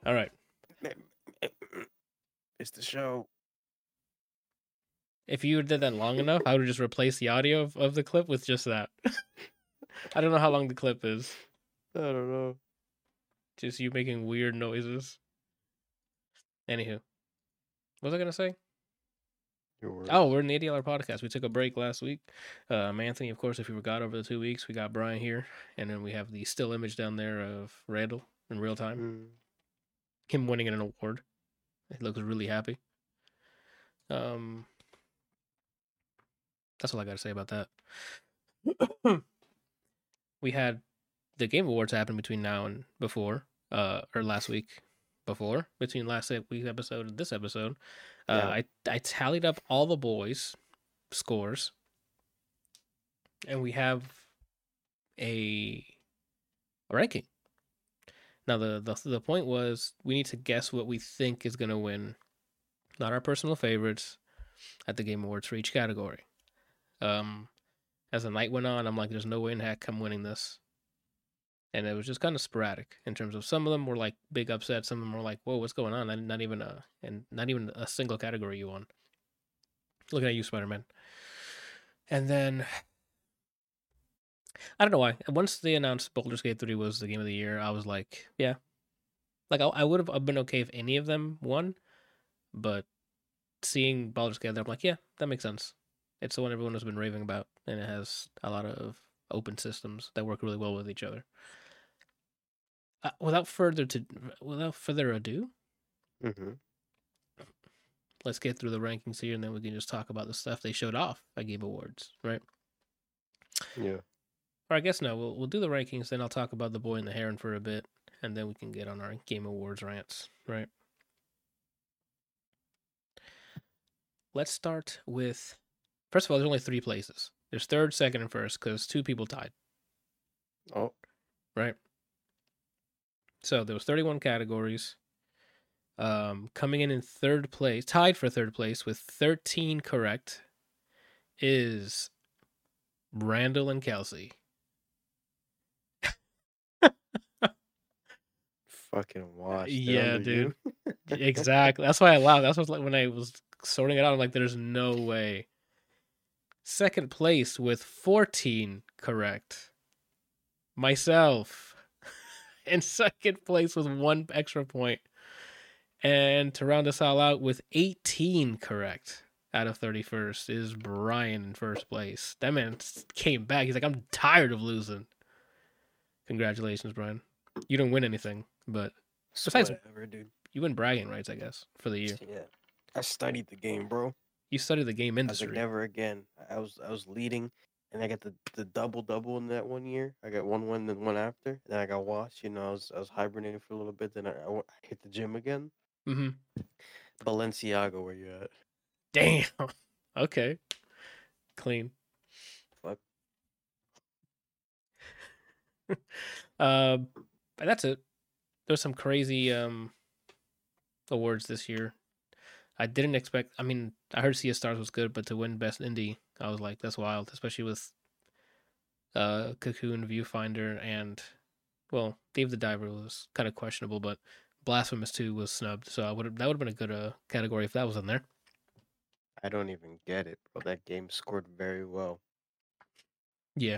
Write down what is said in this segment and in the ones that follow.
All right. It's the show. If you did that long enough, I would just replace the audio of the clip with just that. I don't know how long the clip is. I don't know. Just you making weird noises. Anywho, what was I gonna say? Your Oh, words. we're in the ADLR podcast. We took a break last week. Anthony, of course, if you forgot over the 2 weeks, we got Brian here, and then we have the still image down there of Randall in real time. Mm. Him winning an award. He looks really happy. Um, that's all I got to say about that. We had the Game Awards happen between now and before, or last week, before between last week's episode and this episode. Yeah. I tallied up all the boys' scores, and we have a ranking. Now the point was we need to guess what we think is gonna win, not our personal favorites, at the Game Awards for each category. As the night went on, I'm like, there's no way in heck I'm winning this. And it was just kind of sporadic in terms of some of them were like big upsets, some of them were like, whoa, what's going on? Not even a single category you won. Looking at you, Spider-Man. And then I don't know why. Once they announced Baldur's Gate 3 was the game of the year, I was like, yeah. Like I would have been okay if any of them won, but seeing Baldur's Gate, I'm like, yeah, that makes sense. It's the one everyone has been raving about, and it has a lot of open systems that work really well with each other. Without further ado, Mm-hmm. let's get through the rankings here, and then we can just talk about the stuff they showed off at Game Awards, right? Yeah. Or I guess no, we'll do the rankings, then I'll talk about the Boy and the Heron for a bit, and then we can get on our Game Awards rants, right? Let's start with, first of all, there's only 3 places. There's third, second, and first because 2 people tied. Oh. Right. So there was 31 categories. Coming in third place, tied for third place with 13 correct, is Randall and Kelsey. Fucking washed. Yeah, Under dude. you. Exactly. That's why I laughed. That's what like when I was sorting it out. I'm like, there's no way. Second place with 14 correct. Myself. In second place with 1 extra point. And to round us all out with 18 correct out of 31st is Brian in first place. That man came back. He's like, I'm tired of losing. Congratulations, Brian. You didn't win anything, but besides, Whatever, dude. you win bragging rights, I guess, for the year. Yeah. I studied the game, bro. You studied the game I was like, industry. never again. I was leading, and I got the double in that one year. I got one, then one after. Then I got washed. I was hibernating for a little bit. Then I hit the gym again. Mm-hmm. Balenciaga, where you at? Damn. Okay. Clean. Fuck. And that's it. There's some crazy awards this year. I didn't expect. I mean, I heard Sea of Stars was good, but to win Best Indie, I was like, that's wild, especially with Cocoon, Viewfinder, and well, Dave the Diver was kind of questionable, but Blasphemous 2 was snubbed, so that would have been a good category if that was in there. I don't even get it, bro. That game scored very well. Yeah.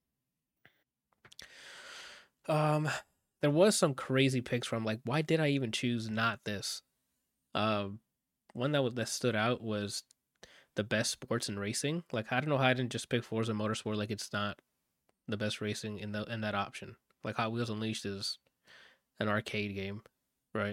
There was some crazy picks from like, why did I even choose not this? One that stood out was the best sports and racing. Like, I don't know how I didn't just pick Forza Motorsport. Like, it's not the best racing in that option. Like, Hot Wheels Unleashed is an arcade game, right?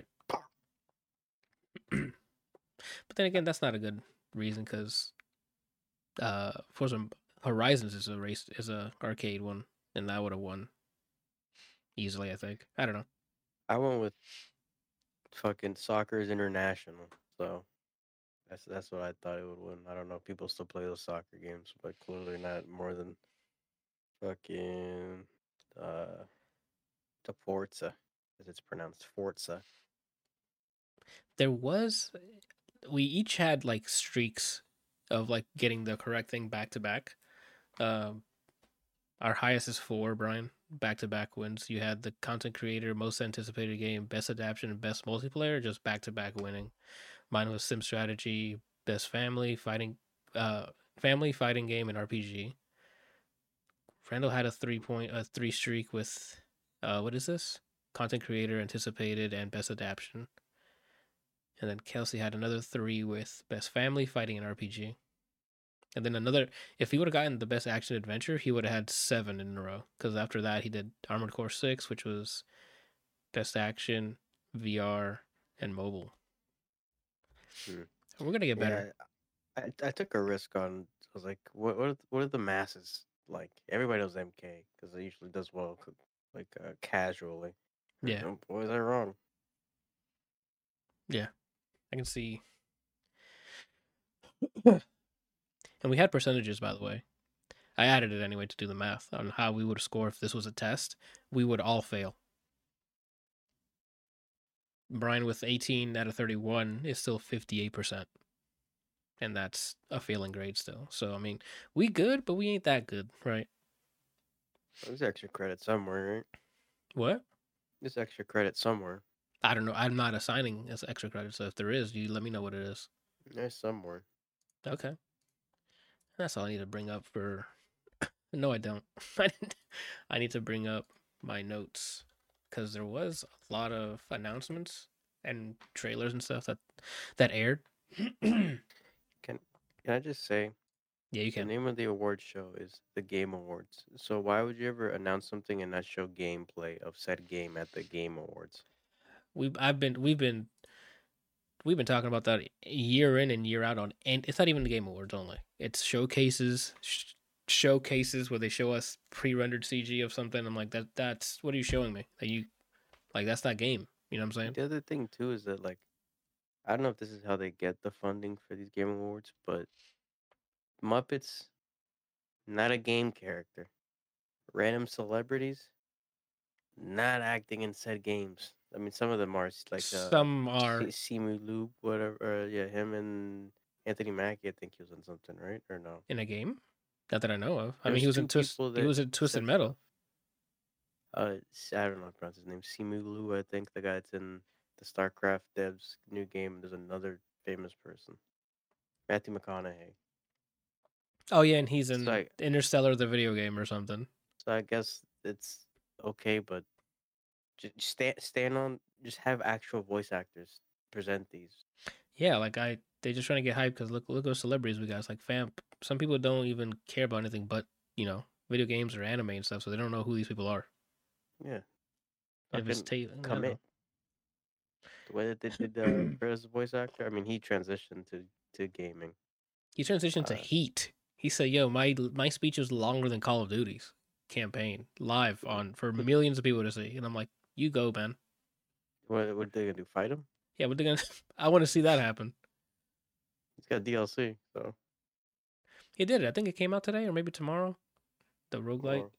But then again, that's not a good reason because Forza Horizons is a arcade one, and that would have won easily. I think. I don't know. I went with fucking Soccer's International, so that's what I thought it would win. I don't know. People still play those soccer games, but clearly not more than fucking the Forza, as it's pronounced, Forza. There was we each had like streaks of like getting the correct thing back to back. Our highest is 4, Brian. back-to-back wins. You had the content creator, most anticipated game, best adaptation, and best multiplayer, just back-to-back winning. Mine was Sim Strategy, best family fighting game and RPG. Randall had a 3 streak with what is this? Content creator, anticipated, and best adaptation. And then Kelsey had another 3 with best family fighting and RPG. And then another, if he would have gotten the best action adventure, he would have had 7 in a row. Because after that, he did Armored Core 6, which was best action, VR, and mobile. We're gonna get better. I took a risk on. I was like, what are the masses like? Everybody knows MK because it usually does well, like casually. Yeah. Oh, boy, is that wrong? Yeah, I can see. And we had percentages, by the way. I added it anyway to do the math on how we would score if this was a test. We would all fail. Brian with 18 out of 31 is still 58%. And that's a failing grade still. So, I mean, we good, but we ain't that good, right? There's extra credit somewhere, right? What? There's extra credit somewhere. I don't know. I'm not assigning as extra credit, so if there is, you let me know what it is. There's somewhere. Okay. That's all I need to bring up for... No, I don't. I need to bring up my notes because there was a lot of announcements and trailers and stuff that aired. Can I just say? Yeah, you The can. name of the award show is the Game Awards. So why would you ever announce something and not show gameplay of said game at the Game Awards? We've been talking about that year in and year out on, and it's not even the Game Awards only. It's showcases where they show us pre-rendered CG of something. I'm like, that's what are you showing me? That you like that's not game. You know what I'm saying? The other thing too is that like I don't know if this is how they get the funding for these Game Awards, but Muppets, not a game character. Random celebrities, not acting in said games. I mean, some of them are like Some are Simu Liu, whatever. Yeah, him and Anthony Mackie. I think he was in something, right? Or no? in a game. Not that I know of. I mean, There's he was two in Twist. people He that was in Twisted said Metal. I don't know how to pronounce his name. Simu Liu, I think the guy that's in the StarCraft devs new game. There's another famous person, Matthew McConaughey. Oh yeah, and he's So in Interstellar, the video game, or something. So I guess it's okay, but just stand on. Just have actual voice actors present these. Yeah, like they just trying to get hype because look what celebrities we got. It's like some people don't even care about anything but video games or anime and stuff, so they don't know who these people are. Yeah, If it's commit. The way that they did for his voice actor, I mean, he transitioned to gaming. He transitioned to Heat. He said, "Yo, my speech is longer than Call of Duty's campaign live on for millions of people to see," and I'm like, "You go, man." What they gonna do? Fight him? Yeah, what they gonna? I want to see that happen. He's got DLC, so he did it. I think it came out today or maybe tomorrow. The roguelite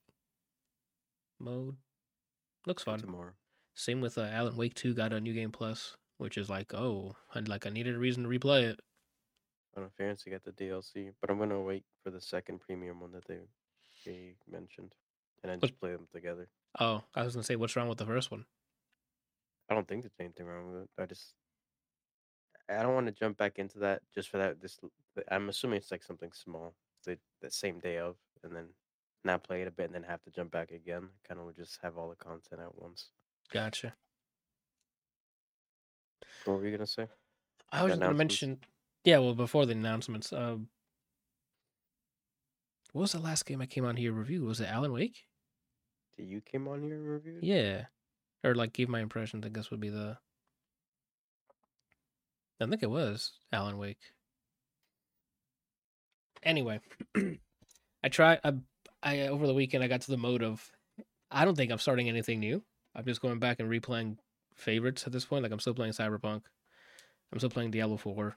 mode looks fun. Tomorrow. Same with Alan Wake 2 got a new game plus, which is like, oh, I needed a reason to replay it. I don't know, Fancy got the DLC, but I'm gonna wait for the second premium one that they mentioned, and then just play them together. Oh, I was gonna say, what's wrong with the first one? I don't think there's anything wrong with it. I don't want to jump back into that just for that. I'm assuming it's like something small, the same day of, and then not play it a bit, and then have to jump back again. Kind of would just have all the content at once. Gotcha. What were you gonna say? I was gonna mention, yeah. Well, before the announcements, what was the last game I came on here review? Was it Alan Wake? You came on here and reviewed? Yeah, or like gave my impressions. I guess would be the. I think it was Alan Wake. Anyway, I tried. I over the weekend I got to the mode of. I don't think I'm starting anything new. I'm just going back and replaying favorites at this point. Like I'm still playing Cyberpunk. I'm still playing Diablo 4.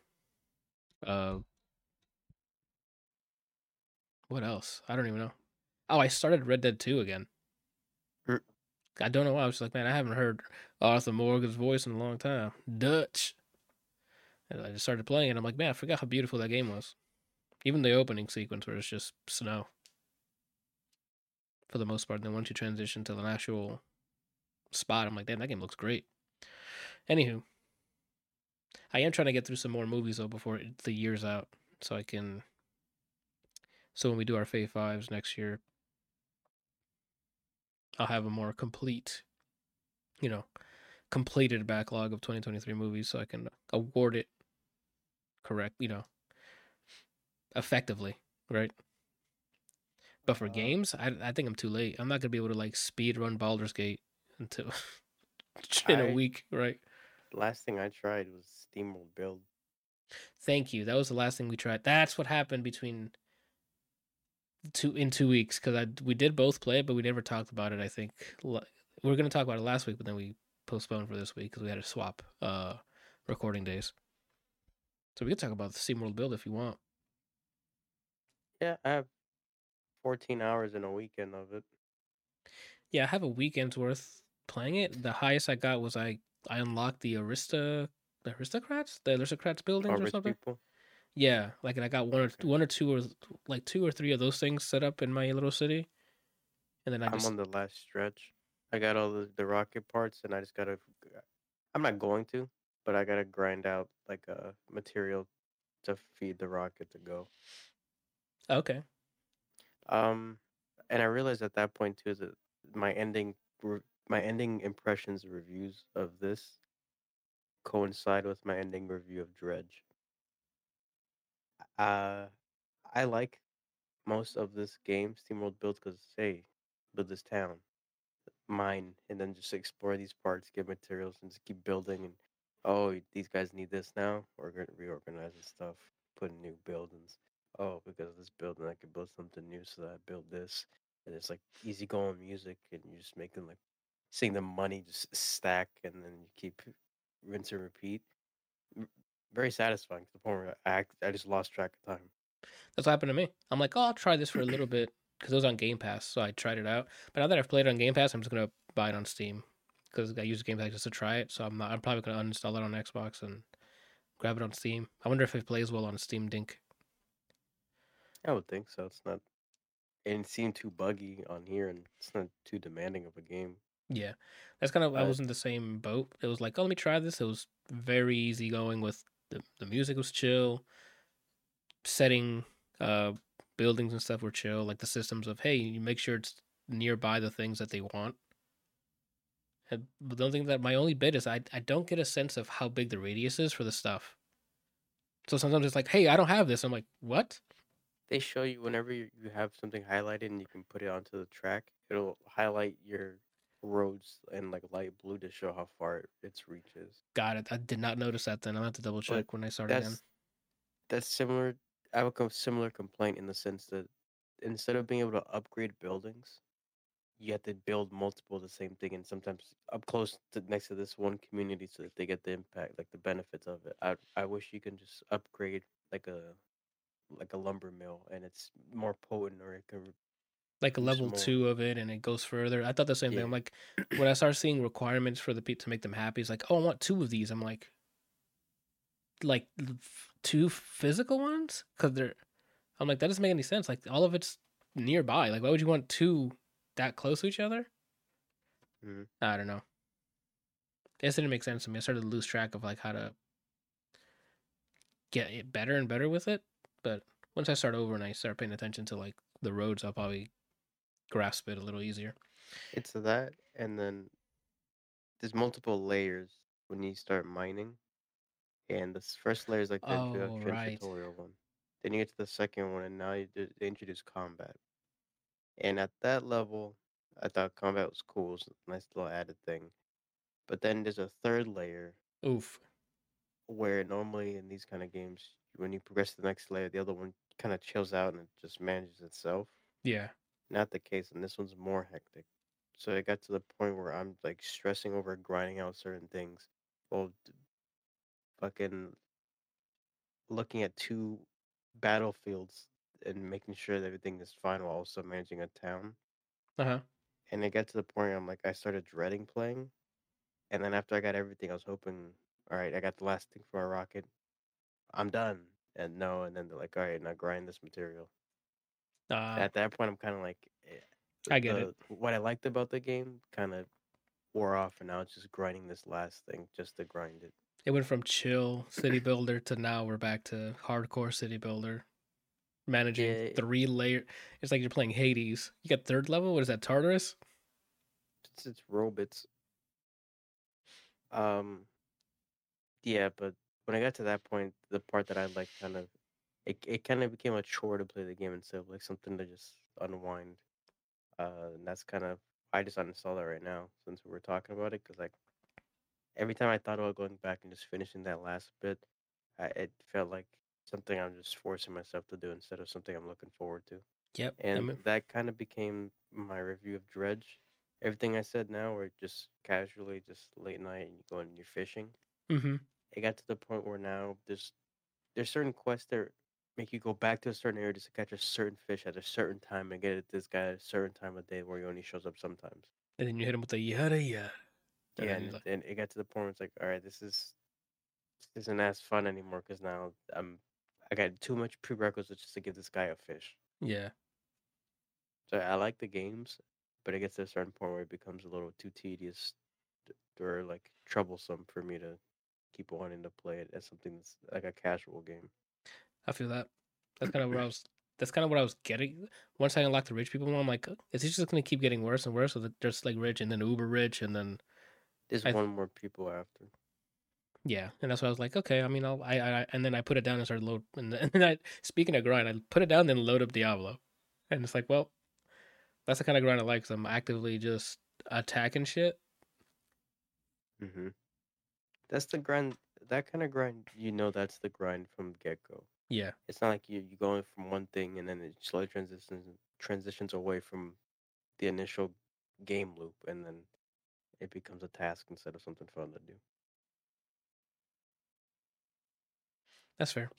What else? I don't even know. Oh, I started Red Dead 2 again. I don't know why. I was like, man, I haven't heard Arthur Morgan's voice in a long time. Dutch. And I just started playing it. I'm like, man, I forgot how beautiful that game was. Even the opening sequence where it's just snow. for the most part. Then once you transition to an actual spot, I'm like, damn, that game looks great. Anywho, I am trying to get through some more movies though before the year's out, so I can. So when we do our Fave Fives next year, I'll have a more complete, you know, completed backlog of 2023 movies, so I can award it correct, effectively, right? But for Uh, games, I think I'm too late. I'm not gonna be able to like speed run Baldur's Gate until in a I week, right? last thing I tried was Steamworld Build. Thank you. That was the last thing we tried. That's what happened between 2 weeks because we did both play, but we never talked about it. I think we were gonna talk about it last week, but then we postponed for this week because we had to swap recording days. So we could talk about the SteamWorld build if you want. Yeah, I have 14 hours in a weekend of it. Yeah, I have a weekend's worth playing it. The highest I got was I unlocked the aristocrats All buildings or rich something. people. Yeah, like and I got Okay. one or two or like two or three of those things set up in my little city, and then I I'm just on the last stretch. I got all the rocket parts, and I just gotta. I'm not going to, but I gotta grind out like a material to feed the rocket to go. okay. Um, and I realized at that point too that my ending my ending impressions reviews of this coincide with my ending review of Dredge. Uh, I like most of this game, SteamWorld builds, because hey, build this town, mine, and then just explore these parts, get materials, and just keep building. And oh, these guys need this now. We're gonna reorganize and stuff, put in new buildings. Oh, because of this building, I could build something new, so that I build this. And it's like easy going music, and you're just making like seeing the money just stack, and then you keep rinse and repeat. M- Very satisfying to the point where I just lost track of time. That's what happened to me. I'm like, oh, I'll try this for a little bit because it was on Game Pass, so I tried it out. But now that I've played it on Game Pass, I'm just gonna buy it on Steam because I use Game Pass just to try it. So I'm not. I'm probably gonna uninstall it on Xbox and grab it on Steam. I wonder if it plays well on Steam Dink. I would think so. It's not, it didn't seem too buggy on here, and it's not too demanding of a game. Yeah, that's kind of. I But was in the same boat. It was like, oh, let me try this. It was very easy going with the music was chill, setting buildings and stuff were chill. Like the systems of hey, you make sure it's nearby the things that they want. But the only thing that my only bit is I don't get a sense of how big the radius is for the stuff. So sometimes it's like, hey, I don't have this. I'm like, what? they show you whenever you have something highlighted and you can put it onto the track, it'll highlight your roads in like light blue to show how far its reach is. Got it. I did not notice that. Then I'll have to double But check when I start again. that's that's similar. I have a similar complaint in the sense that instead of being able to upgrade buildings, you have to build multiple of the same thing, and sometimes up close to next to this one community so that they get the impact, like the benefits of it. I wish you can just upgrade like a lumber mill, and it's more potent, or it can Like a boost level more. 2 of it, and it goes further. I thought the same thing. I'm Yeah, like, when I start seeing requirements for the people to make them happy, it's like, oh, I want two of these. I'm like two physical ones because they're. I'm like, that doesn't make any sense. Like all of it's nearby. Like why would you want two that close to each other? hmm I don't know. This didn't make sense to me. I started to lose track of like how to get it better and better with it. But once I start over and I start paying attention to like the roads, I'll probably grasp it a little easier. it's that, and then there's multiple layers when you start mining, and this first layer is like the Oh introduction right. tutorial one. Then you get to the second one, and now they introduce combat. And at that level, I thought combat was cool, it's a nice little added thing. But then there's a third layer Oof. where normally in these kind of games, when you progress to the next layer, the other one kind of chills out and it just manages itself. Yeah. Not the case, and this one's more hectic. So it got to the point where I'm like stressing over grinding out certain things, while fucking looking at two battlefields and making sure that everything is fine while also managing a town. Uh huh. And it got to the point where I'm like, I started dreading playing. And then after I got everything, I was hoping, all right, I got the last thing for a rocket. I'm done. And no, and then they're like, all right, now grind this material. Uh At that point, I'm kind of like, I get it. The what I liked about the game kind of wore off, and now it's just grinding this last thing just to grind it. It went from chill city builder to now we're back to hardcore city builder. Managing Yeah, 3 layer. It's like you're playing Hades. You got third level. What is that? Tartarus. it's robots. Um, yeah, but when I got to that point, the part that I like kind of it kind of became a chore to play the game instead of like something to just unwind. And that's kind of I just uninstalled it right now since we were talking about it because like every time I thought about going back and just finishing that last bit, it felt like something I'm just forcing myself to do instead of something I'm looking forward to. Yep. I And mean, that kind of became my review of Dredge. Everything I said now, or just casually, just late night and you go and you're fishing. mm-hmm. It got to the point where now there's certain quests that make you go back to a certain area just to catch a certain fish at a certain time and get it this guy at a certain time of day where he only shows up sometimes. And then you hit him with the yada yada. And Yeah, then he's like, and it got to the point where it's like, all right, this isn't as fun anymore because now I got too much prerequisites just to give this guy a fish. yeah, So I like the games, but it gets to a certain point where it becomes a little too tedious or like troublesome for me to keep wanting to play it as something that's like a casual game. I feel that. That's kind of what I was. That's kind of what I was getting. Once I unlocked the rich people, I'm like, is he just gonna keep getting worse and worse? So that there's like rich and then uber rich and then There's I one more people after. yeah, and that's why I was like, okay. I mean, and then I put it down and started load. And then I speaking of grind, I put it down then load up Diablo, and it's like, well, that's the kind of grind I like. Cause I'm actively just attacking shit. hmm That's the grind. That kind of grind, that's the grind from get go. Yeah, It's not like you going from one thing and then it slowly transitions away from the initial game loop, and then it becomes a task instead of something fun to do. that's fair.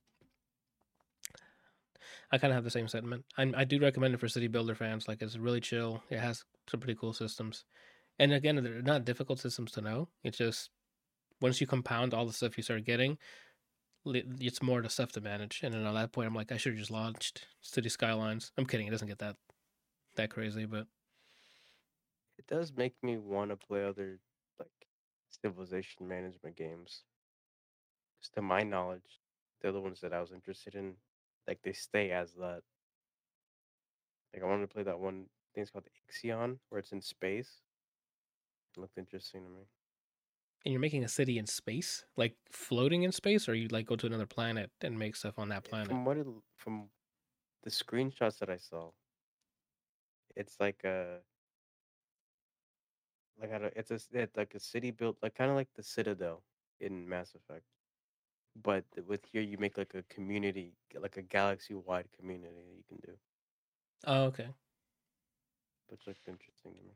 I kind of have the same sentiment. I do recommend it for city builder fans. Like it's really chill. It has some pretty cool systems. And again, they're not difficult systems to know. It's just once you compound all the stuff you start getting, it's more the stuff to manage. And then at that point, I'm like, I should have just launched City Skylines. I'm kidding. It doesn't get that crazy, but It does make me want to play other like civilization management games. Because to my knowledge, they're the ones that I was interested in. Like they stay as that. Like I wanted to play that one thing. It's called Ixion, where it's in space. It looked interesting to me. and you're making a city in space, like floating in space, or you like go to another planet and make stuff on that planet. From the screenshots that I saw, it's it's like a city built like kind of like the Citadel in Mass Effect, but with here you make like a community, like a galaxy wide community that you can do, Oh, okay. which looked interesting to me.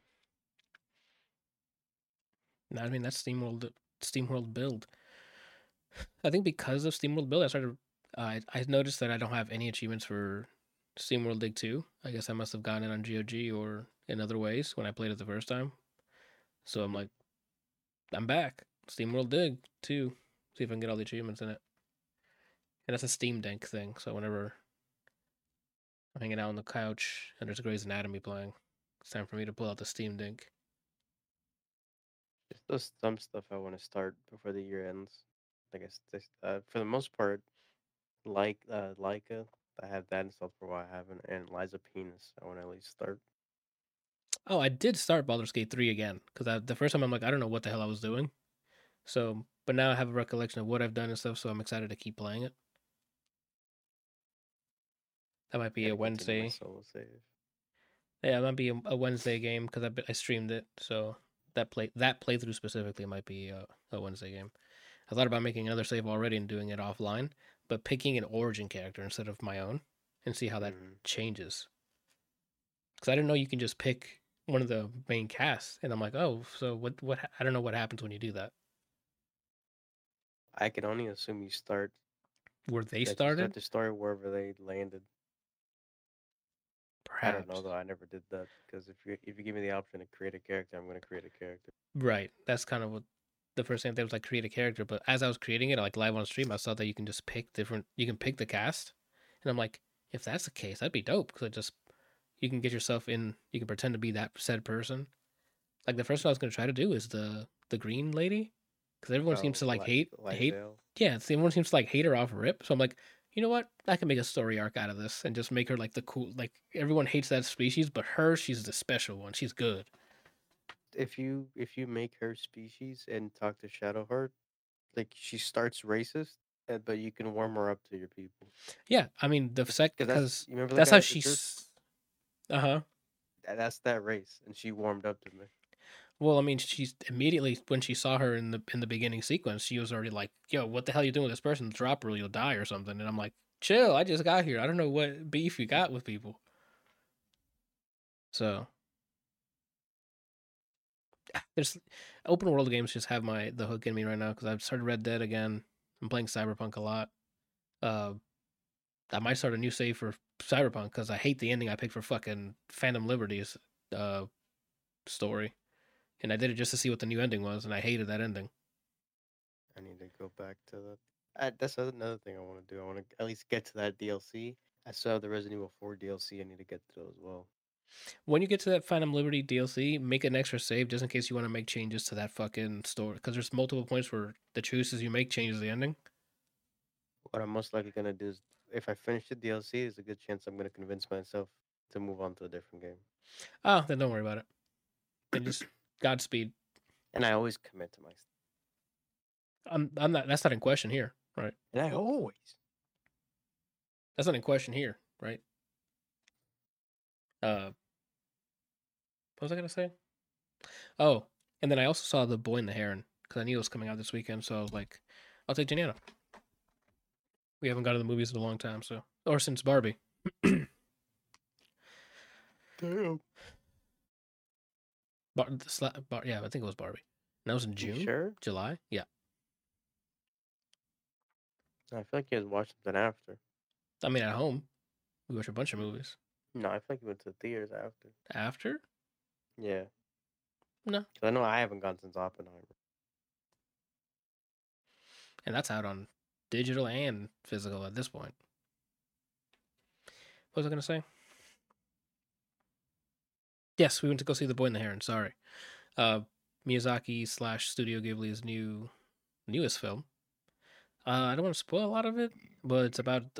No, I mean that's SteamWorld Build. I think because of SteamWorld Build, I started. I noticed that I don't have any achievements for SteamWorld Dig 2. I guess I must have gotten it on GOG or in other ways when I played it the first time. So I'm hmm like, I'm back. SteamWorld Dig 2. See if I can get all the achievements in it. And that's a Steam Deck thing. So whenever I'm hanging out on the couch and there's Grey's Anatomy playing, it's time for me to pull out the Steam Deck. There's still some stuff I want to start before the year ends. I guess for the most part, like Leica, I have that installed for a while. I haven't, and Liza Penis, I want to at least start. Oh, I did start Baldur's Gate 3 again because the first time I'm like, I don't know what the hell I was doing. So, but now I have a recollection of what I've done and stuff, so I'm excited to keep playing it. That might I be a gotta continue my Wednesday. solo save. Yeah, it might be a Wednesday game because I streamed it. So that playthrough specifically might be a Wednesday game. I thought about making another save already and doing it offline, but picking an origin character instead of my own and see how that hmm changes. Because I didn't know you can just pick one of the main casts, and I'm like, oh, so what? I don't know what happens when you do that. I can only assume Where they that you start started, the story wherever they landed. I don't know perhaps. though. I never did that because if you give me the option to create a character, I'm gonna create a character. Right. That's kind of what the first thing they was like create a character. But as I was creating it, like live on stream, I saw that you can just pick different. You can pick the cast, and I'm like, if that's the case, that'd be dope because I just you can get yourself in. You can pretend to be that said person. Like the first one I was gonna try to do is the green lady, because everyone seems Oh, to like hate. Lysdale. Yeah, everyone seems to like hate her off rip. So I'm like, you know what? I can make a story arc out of this and just make her like the cool. Like everyone hates that species, but her, she's the special one. She's good. If you make her species and talk to Shadowheart, like she starts racist, but you can warm her up to your people. Yeah, I mean the sec Because because you remember the that's how guy Idris? she's. Uh huh. That's that race, and she warmed up to me. Well, I mean, she's immediately when she saw her in the beginning sequence, she was already like, "Yo, what the hell you doing with this person? Drop her, or you'll die or something." And I'm like, "Chill, I just got here. I don't know what beef you got with people." So there's open world games just have the hook in me right now because I've started Red Dead again. I'm playing Cyberpunk a lot. Uh, I might start a new save for Cyberpunk because I hate the ending I picked for fucking Phantom Liberty's uh story, and I did it just to see what the new ending was, and I hated that ending. I need to go back to that. That's another thing I want to do. I want to at least get to that DLC. I still have the Resident Evil 4 DLC. I need to get to those as well. When you get to that Phantom Liberty DLC, make an extra save just in case you want to make changes to that fucking story. Because there's multiple points where the choices you make changes the ending. What I'm most likely gonna do is, if I finish the DLC, there's a good chance I'm gonna convince myself to move on to a different game. Oh, then don't worry about it. Then just Godspeed. And I always commit to my stuff. I'm not. That's not in question here, right? And I always. That's not in question here, right? What was I gonna say? Oh, and then I also saw The Boy and the Heron because I knew it was coming out this weekend. So I was like, I'll take Janiana. We haven't gone to the movies in a long time, so or since Barbie. Damn. Yeah, I think it was Barbie. And that was in You June, sure? July. Yeah, I feel like you guys watched something after. I mean at home we watched a bunch of movies. No, I feel like you went to the theaters after. After? Yeah. No, 'Cause I know I haven't gone since Oppenheimer. and that's out on digital and physical at this point. What was I gonna say? Yes, we went to go see The Boy and the Heron. Sorry, uh, Miyazaki slash Studio Ghibli's newest film. I don't want to spoil a lot of it, but it's about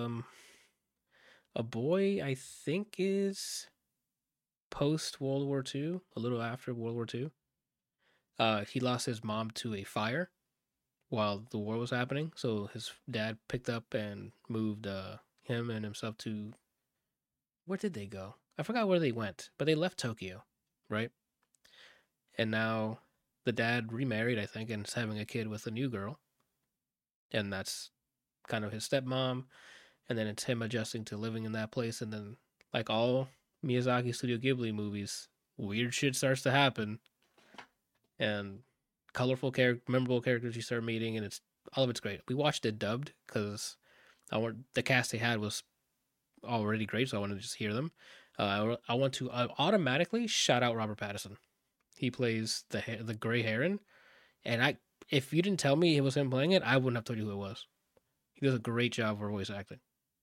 a boy I think is post World War II, a little after World War II. He lost his mom to a fire while the war was happening, so his dad picked up and moved him and himself to where did they go? I forgot where they went, but they left Tokyo, right? And now the dad remarried, I think, and is having a kid with a new girl, and that's kind of his stepmom. And then it's him adjusting to living in that place, and then like all Miyazaki Studio Ghibli movies, weird shit starts to happen, and memorable characters you start meeting, and it's all of it's great. We watched it dubbed because the cast they had was already great, so I wanted to just hear them. I want to automatically shout out Robert Pattinson. He plays the Gray Heron, and if you didn't tell me it was him playing it, I wouldn't have told you who it was. He does a great job for voice acting.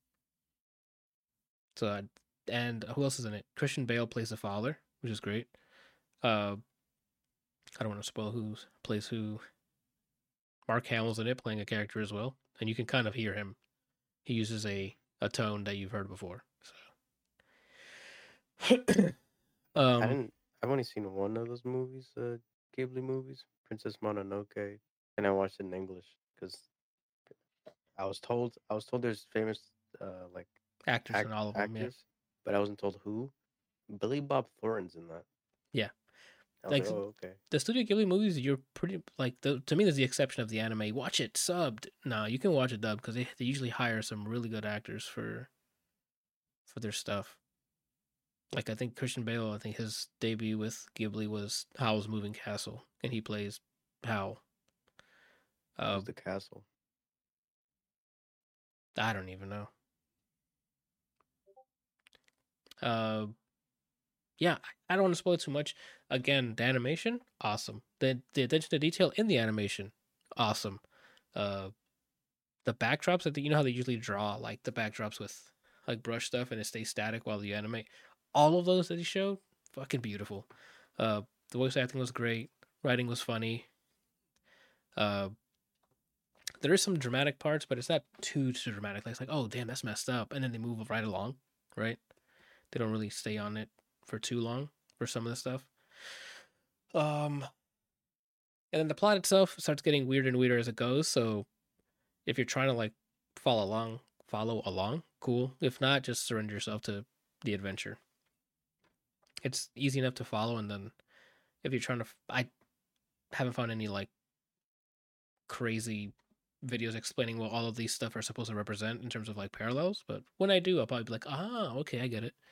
So, and who else is in it? Christian Bale plays the father, which is great. I don't want to spoil who plays who. Mark Hamill's in it, playing a character as well, and you can kind of hear him. He uses a tone that you've heard before. So, I didn't. I've only seen one of those movies, Ghibli movies, Princess Mononoke, and I watched it in English because I was told there's famous like actors in all of them, yeah, actors, but I wasn't told who. Billy Bob Thornton's in that. yeah. I was Like like, oh, okay. the Studio Ghibli movies, you're pretty like to me. There's the exception of the anime. Watch it subbed. No, you can watch it dubbed because they usually hire some really good actors for their stuff. Like I think Christian Bale, I think his debut with Ghibli was Howl's Moving Castle, and he plays Howl. Who's the castle? I don't even know. Uh, yeah, I don't want to spoil too much. Again, the animation, awesome. The attention to detail in the animation, awesome. Uh, the backdrops, you know how they usually draw like the backdrops with like brush stuff and it stays static while you animate. all of those that he showed, fucking beautiful. The voice acting was great. Writing was funny. Uh, there is some dramatic parts, but it's not too dramatic. Like, it's like, oh damn, that's messed up, and then they move right along, right? They don't really stay on it for too long for some of the stuff. Um, and then the plot itself starts getting weirder and weirder as it goes. So if you're trying to like follow along, cool. If not, just surrender yourself to the adventure. It's easy enough to follow, and then if you're trying to, I haven't found any like crazy videos explaining what all of these stuff are supposed to represent in terms of like parallels. But when I do, I'll probably be like, ah, okay, I get it.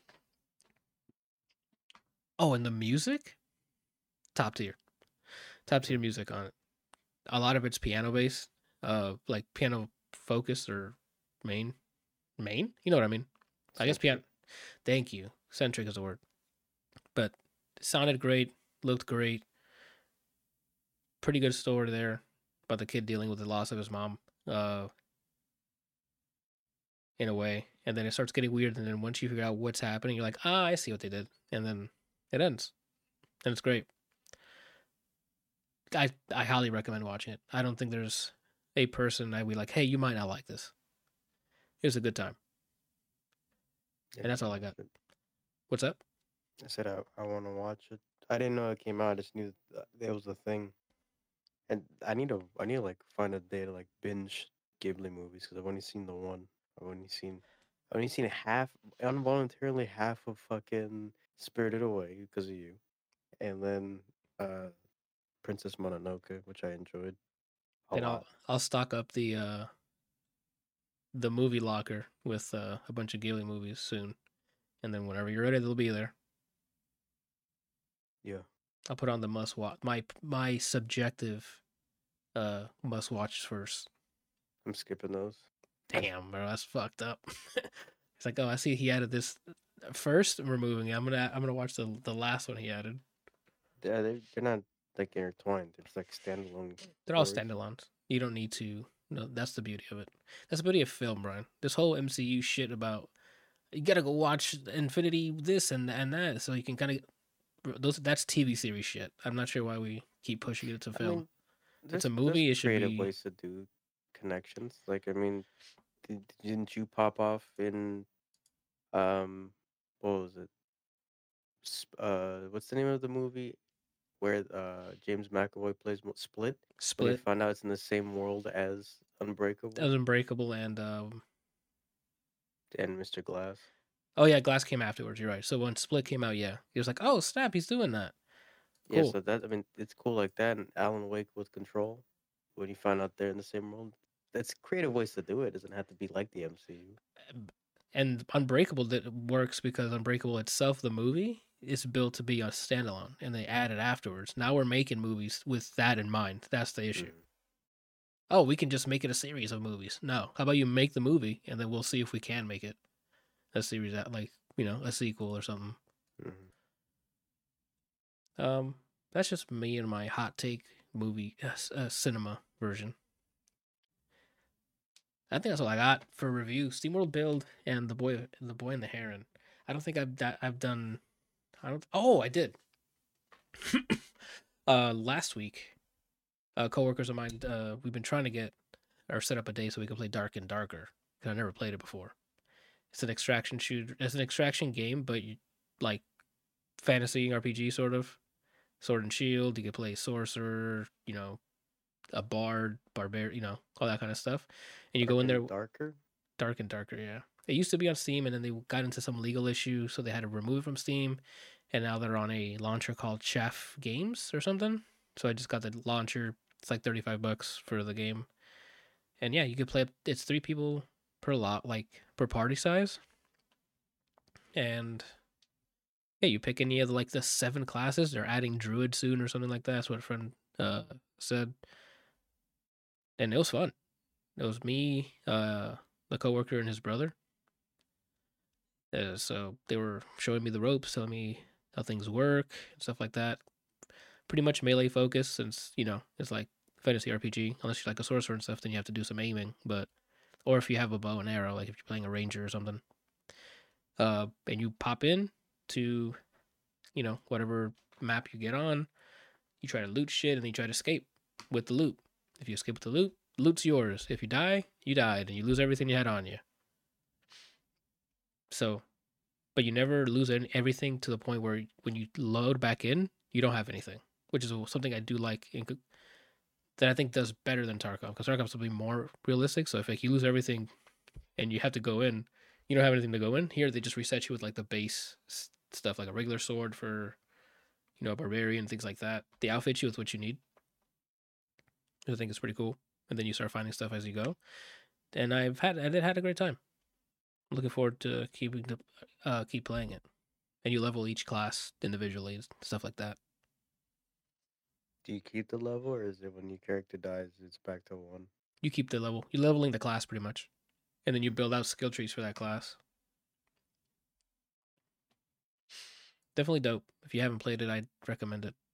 Oh, and the music, top tier, top tier music on it. A lot of it's piano based, like piano focused or main, main. You know what I mean? I guess piano. Centric. Thank you. Centric is the word. But it sounded great, looked great. Pretty good story there about the kid dealing with the loss of his mom, in a way. And then it starts getting weird. And then once you figure out what's happening, you're like, ah, I see what they did. And then it ends. And it's great. I highly recommend watching it. I don't think there's a person I'd be like, hey, you might not like this. It was a good time. Yeah, And that's all I got. What's up? I said I want to watch it. I didn't know it came out. I just knew that it was a thing, and I need to like find a day to like binge Ghibli movies because I've only seen the one. I've only seen half involuntarily half of fucking Spirited Away because of you, and then uh Princess Mononoke, which I enjoyed a Then lot. I'll stock up the movie locker with a bunch of Ghibli movies soon. And then whenever you're ready, they'll be there. Yeah, I'll put on the must watch my subjective must watch first. I'm skipping those. Damn, bro, that's fucked up. It's like, oh, I see he added this first. I'm removing it. I'm gonna watch the last one he added. Yeah, they're not like intertwined. They're just like standalone They're all stories. standalones. You don't need to. No, that's the beauty of it. That's the beauty of film, Brian. This whole MCU shit about you gotta go watch Infinity this and that, so you can kind of those. That's TV series shit. I'm not sure why we keep pushing it to I film. mean, If it's a there's movie, it should creative be. ways to do connections. Like, I mean, didn't you pop off in what was it? What's the name of the movie where James McAvoy plays Split? When they Split, find out it's in the same world as that Unbreakable was Unbreakable, and and Mr. Glass. oh yeah, Glass came afterwards. You're right. So when Split came out, yeah, he was like, oh snap, he's doing that. Yeah, Cool. so that I mean, it's cool like that. And Alan Wake with Control, when you find out they're in the same world, that's creative ways to do it. It doesn't have to be like the MCU. And Unbreakable that works because Unbreakable itself, the movie, is built to be a standalone, and they added afterwards. Now we're making movies with that in mind. That's the issue. Mm-hmm. Oh, we can just make it a series of movies. No, how about you make the movie, and then we'll see if we can make it a series that like a sequel or something. Mm-hmm. Um, that's just me and my hot take movie cinema version. I think that's all I got for review. SteamWorld Build and the boy and the heron. I don't think I've done. I don't. Oh, I did. Last week, coworkers of mine, we've been trying to get or set up a day so we can play Dark and Darker because I never played it before. It's an extraction shooter. It's an extraction game, but you like fantasy RPG sort of. Sword and Shield. You could play sorcerer. A bard, barbarian. All that kind of stuff. And you go Dark in there, and Darker. Dark and Darker. Yeah, it used to be on Steam, and then they got into some legal issue, so they had to remove it from Steam. And now they're on a launcher called Chef Games or something. So I just got the launcher. It's like $35 for the game. And yeah, you could play. It's 3 people per lot, like per party size. And yeah, you pick any of like the 7 classes. They're adding Druid soon or something like that. That's what a friend said. And it was fun. It was me, the coworker, and his brother. So they were showing me the ropes, telling me how things work and stuff like that. Pretty much melee focus, since it's like fantasy RPG. Unless you're like a sorcerer and stuff, then you have to do some aiming. But or if you have a bow and arrow, like if you're playing a ranger or something. And you pop in to, whatever map you get on. You try to loot shit, and then you try to escape with the loot. If you escape with the loot, loot's yours. If you die, you died, and you lose everything you had on you. So, but you never lose everything to the point where when you load back in, you don't have anything, which is something I do like that I think does better than Tarkov, because Tarkov's will be more realistic. So if like you lose everything and you have to go in, you don't have anything to go in. Here they just reset you with like the base stuff, like a regular sword for a barbarian, things like that. They outfit you with what you need. I think it's pretty cool. And then you start finding stuff as you go. And I did had a great time. I'm looking forward to keep playing it. And you level each class individually, stuff like that. Do you keep the level, or is it when your character dies, it's back to 1? You keep the level. You're leveling the class pretty much. And then you build out skill trees for that class. Definitely dope. If you haven't played it, I'd recommend it.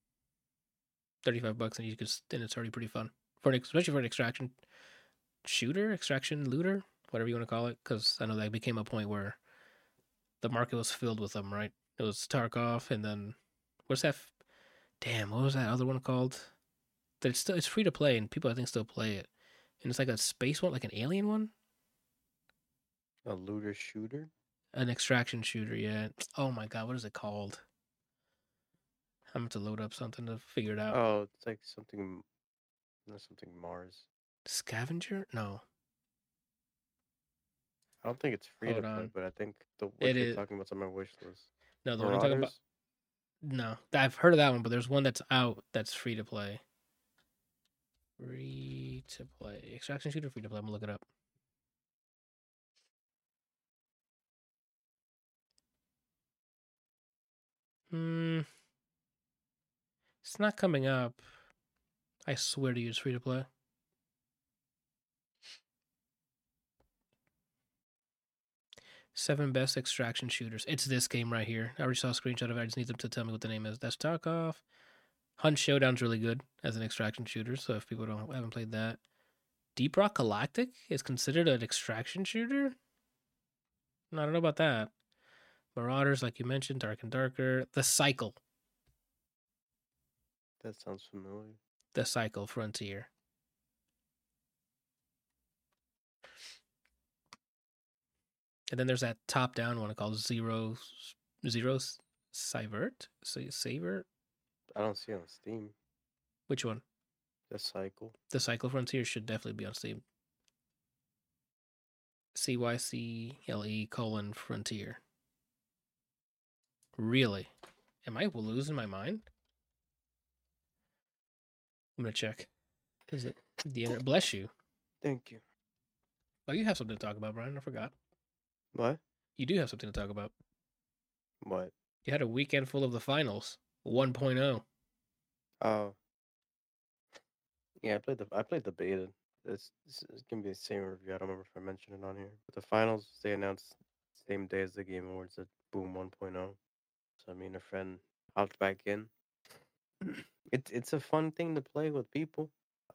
$35 and it's already pretty fun. Especially for an extraction looter, whatever you want to call it, because I know that became a point where the market was filled with them, right? It was Tarkov, and then what's that? Damn, what was that other one called? That it's free to play, and people I think still play it. And it's like a space one, like an alien one, A looter shooter? an extraction shooter. Yeah. Oh my god, what is it called? I'm going to load up something to figure it out. Oh, it's like something, not something Mars. Scavenger? No. I don't think it's free Hold to play, on. but I think what It you're is. talking about's on my wish list. No, the one I'm talking about. Marauders? No, I've heard of that one, but there's one that's out that's free to play. Free to play. Extraction shooter free to play. I'm going to look it up. It's not coming up. I swear to you, it's free to play. Seven best extraction shooters. It's this game right here. I already saw a screenshot of it. I just need them to tell me what the name is. That's Tarkov. Hunt Showdown's really good as an extraction shooter. So if people haven't played that, Deep Rock Galactic is considered an extraction shooter. I don't know about that. Marauders, like you mentioned, Dark and Darker. The Cycle. That sounds familiar. The Cycle Frontier. And then there's that top-down one called Zero Sivert. Savert. I don't see it on Steam. Which one? The Cycle. The Cycle Frontier should definitely be on Steam. CYCLE:Frontier. Really? Am I losing my mind? I'm gonna check. Is it the internet? Bless you. Thank you. Oh, you have something to talk about, Brian. I forgot. What? You do have something to talk about. What? You had a weekend full of the finals. 1.0. Oh. Yeah, I played the beta. It's gonna be the same review. I don't remember if I mentioned it on here. But the finals they announced same day as the Game Awards at Boom 1.0. So me and a friend hopped back in. It's a fun thing to play with people.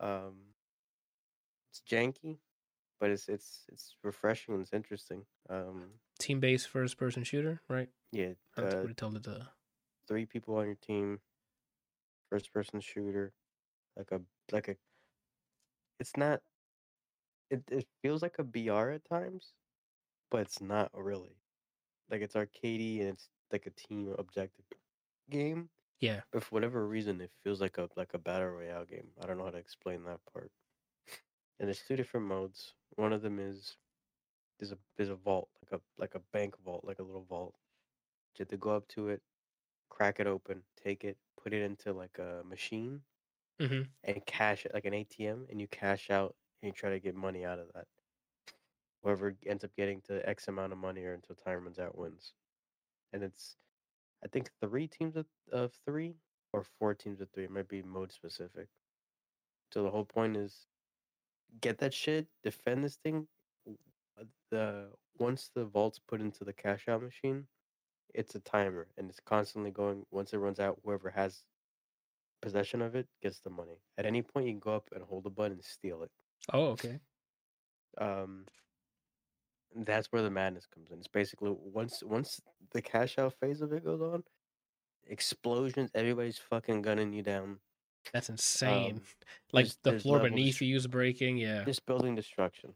It's janky, but it's refreshing and it's interesting. Team-based first-person shooter, right? Yeah, What do you tell it to? 3 people on your team, first-person shooter, like a it's not it feels like a BR at times, but it's not really. Like it's arcadey and it's like a team objective game. Yeah. But for whatever reason, it feels like a battle royale game. I don't know how to explain that part. And there's 2 different modes. One of them is there's a vault, like a bank vault, like a little vault. You have to go up to it, crack it open, take it, put it into like a machine, Mm-hmm. and cash it like an ATM, and you cash out and you try to get money out of that. Whoever ends up getting to X amount of money or until time runs out wins. And it's I think 3 teams of 3 or 4 teams of 3. It might be mode specific. So the whole point is get that shit, defend this thing. The once the vault's put into the cash out machine, it's a timer and it's constantly going. Once it runs out, whoever has possession of it gets the money. At any point, you can go up and hold the button and steal it. Oh, okay. Um, That's where the madness comes in. It's basically once the cash out phase of it goes on, explosions, everybody's fucking gunning you down. That's insane. Um, Like the there's floor level beneath you is breaking. Yeah. just building destruction.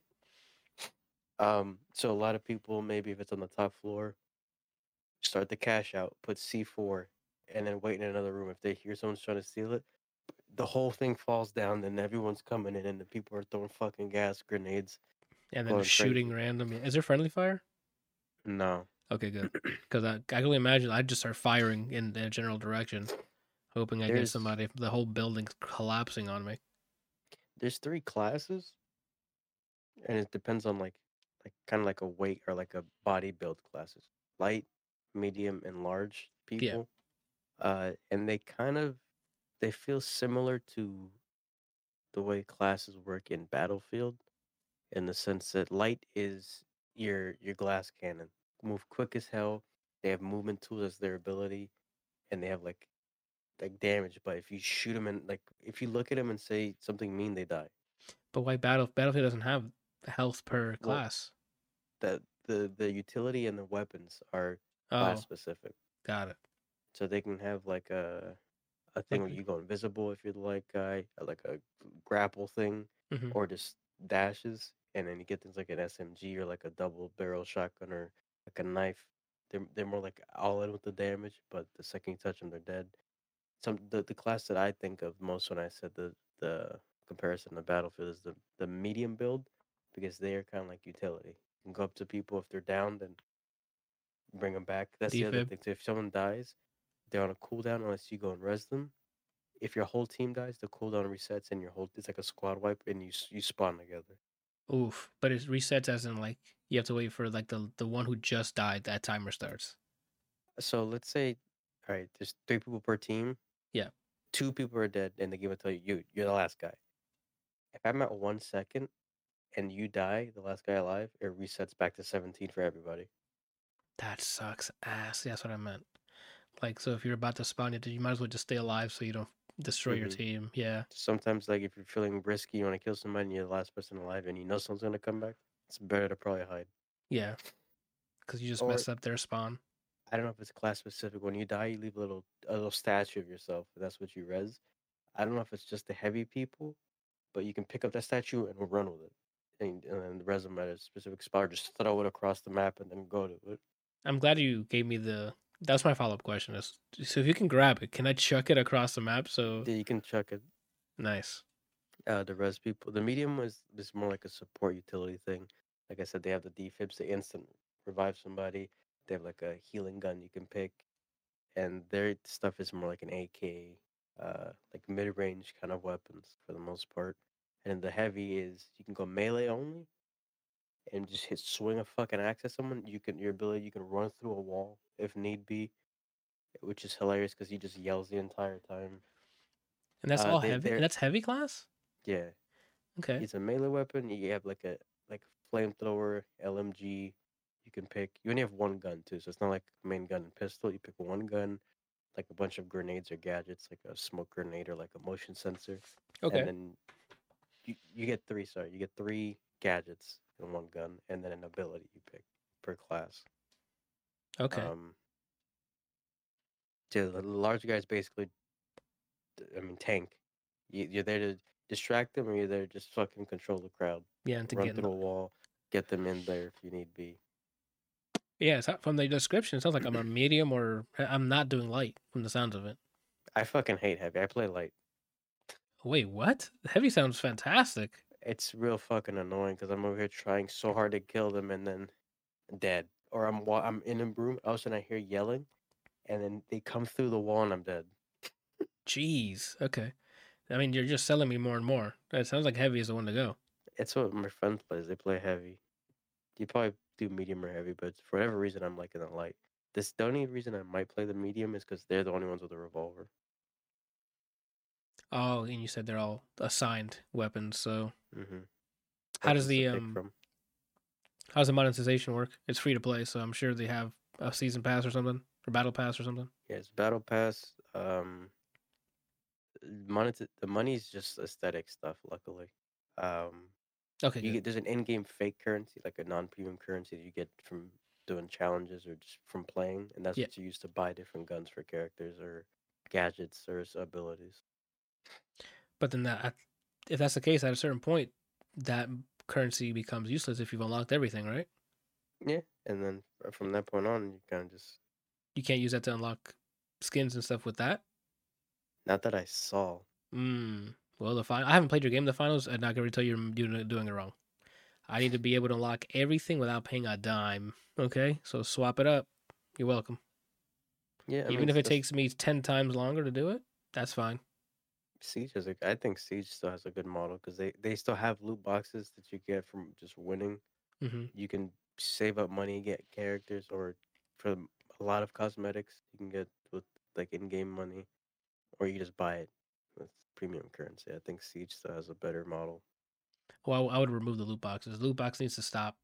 So a lot of people, maybe if it's on the top floor, start the cash out, put C4, and then wait in another room. If they hear someone's trying to steal it, the whole thing falls down, and everyone's coming in, and the people are throwing fucking gas grenades, And then going just shooting crazy. random. Is there friendly fire? No, Okay, good. Because I can only imagine I'd just start firing in a general direction, hoping I get there's somebody. The whole building's collapsing on me. there's three classes, and it depends on like kind of like a weight or like a body build classes. Light, medium, and large Yeah, people. And they feel similar to the way classes work in Battlefield, in the sense that light is your glass cannon. Move quick as hell. They have movement tools as their ability, and they have like damage. But if you shoot them and like if you look at them and say something mean, they die. but why Battlefield doesn't have health per Well, class? that the utility and the weapons are class Oh, specific, got it. so they can have like a thing Like, where you go invisible if you're the light guy, or like a grapple thing, mm-hmm. or just dashes, and then you get things like an SMG or like a double barrel shotgun or like a knife. They're more like all in with the damage, but the second you touch them, they're dead. The class that I think of most when I said the comparison to Battlefield is the medium build, because they are kind of like utility. You can go up to people if they're down, then bring them back. That's the other Defib. thing. So if someone dies, they're on a cooldown unless you go and res them. If your whole team dies, the cooldown resets and your whole it's like a squad wipe and you spawn together. Oof. But it resets as in like you have to wait for like the one who just died. That timer starts. So let's say, all right, there's 3 people per team. Yeah. 2 people are dead, and the game will tell you're the last guy. If I'm at 1 second and you die, the last guy alive, it resets back to 17 for everybody. That sucks ass. That's what I meant. Like, so if you're about to spawn, you might as well just stay alive so you don't destroy your hmm team. Yeah. Sometimes, like if you're feeling risky, you want to kill somebody, and you're the last person alive, and you know someone's gonna come back. It's better to probably hide. Yeah. Because you just Or messed up their spawn. I don't know if it's class specific. When you die, you leave a little statue of yourself. That's what you res. I don't know if it's just the heavy people, but you can pick up that statue and run with it, and then res them at a specific spot, or just throw it across the map and then go to it. I'm glad you gave me the. That's my follow up question. Is so if you can grab it, can I chuck it across the map? So Yeah, you can chuck it. nice. The res people. The medium is more like a support utility thing. Like I said, they have the defibs, the instant revive somebody. They have like a healing gun you can pick, and their stuff is more like an AK, like mid range kind of weapons for the most part. And the heavy is you can go melee only and just hit swing a fucking axe at someone. Your ability you can run through a wall if need be, which is hilarious because he just yells the entire time. And that's all heavy. They're And that's heavy class. yeah, Okay. it's a melee weapon. You have like flamethrower, LMG. You can pick. You only have one gun too, so it's not like main gun and pistol. You pick one gun, like a bunch of grenades or gadgets, like a smoke grenade or like a motion sensor, and Okay. then you get three. Sorry, you get 3 gadgets in one gun, and then an ability you pick per class. Okay. Um, so the large guys basically, I mean, tank. You're there to distract them, or you're there to just fucking control the crowd, Yeah, and to run get in the. through a wall, get them in there if you need be. Yeah, from the description, it sounds like I'm a medium or I'm not doing light from the sounds of it. I fucking hate heavy. I play light. Wait, what? Heavy sounds fantastic. It's real fucking annoying because I'm over here trying so hard to kill them and then dead. Or I'm in a room, all of a sudden I hear yelling, and then they come through the wall and I'm dead. Jeez. Okay. I mean, you're just selling me more and more. It sounds like heavy is the one to go. It's what my friend plays. They play heavy. You probably do medium or heavy, but for whatever reason I'm liking the light. The only reason I might play the medium is because they're the only ones with a revolver. Oh, and you said they're all assigned weapons. So Mm-hmm. how does Weapons to the pick from. how's the monetization work? It's free to play, so I'm sure they have a season pass or something, or battle pass or something. Yeah, it's battle pass. The money's just aesthetic stuff. Luckily, um, Okay, You good. get there's an in-game fake currency, like a non-premium currency that you get from doing challenges or just from playing, and that's Yeah, what you use to buy different guns for characters or gadgets or abilities. but then if that's the case, at a certain point, that currency becomes useless if you've unlocked everything, right? Yeah, and then from that point on, you kind of just You can't use that to unlock skins and stuff with that. not that I saw. Well, I haven't played your game, the finals, and I can already tell you're doing it wrong. I need to be able to unlock everything without paying a dime. Okay, so swap it up. You're welcome. Yeah, I mean Even if it that's takes me 10 times longer to do it, that's fine. Siege has a. I think Siege still has a good model because they still have loot boxes that you get from just winning. Hmm. You can save up money, get characters, or for a lot of cosmetics you can get with like in-game money, or you just buy it with premium currency. I think Siege still has a better model. Well, I would remove the loot boxes. Loot box needs to stop.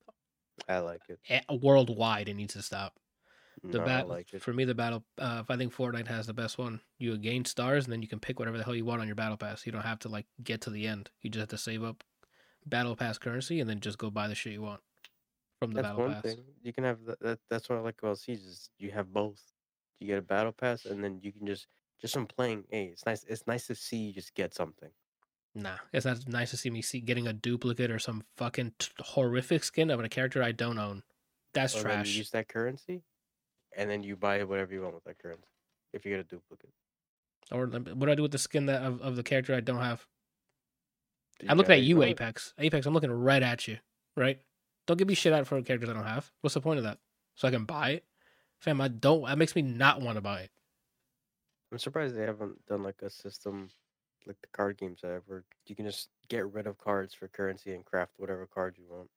I like it. Worldwide, it needs to stop. The No, I battle like it. for me, the battle. I think Fortnite has the best one. You gain stars, and then you can pick whatever the hell you want on your battle pass. You don't have to like get to the end. You just have to save up battle pass currency, and then just go buy the shit you want from the That's battle one pass. thing. You can have that's what I like about Siege is you have both. You get a battle pass, and then you can just from playing. Hey, it's nice. It's nice to see you just get something. Nah, it's not nice to see me getting a duplicate or some fucking horrific skin of a character I don't own. That's Or then you trash. use that currency, and then you buy whatever you want with that currency. If you get a duplicate, Or what do I do with the skin of the character I don't have? you I'm looking gotta at you, ignore it. Apex. Apex, I'm looking right at you, right? Don't give me shit out for characters I don't have. What's the point of that? So I can buy it? Fam, I don't. That makes me not want to buy it. I'm surprised they haven't done like a system like the card games have, where you can just get rid of cards for currency and craft whatever card you want.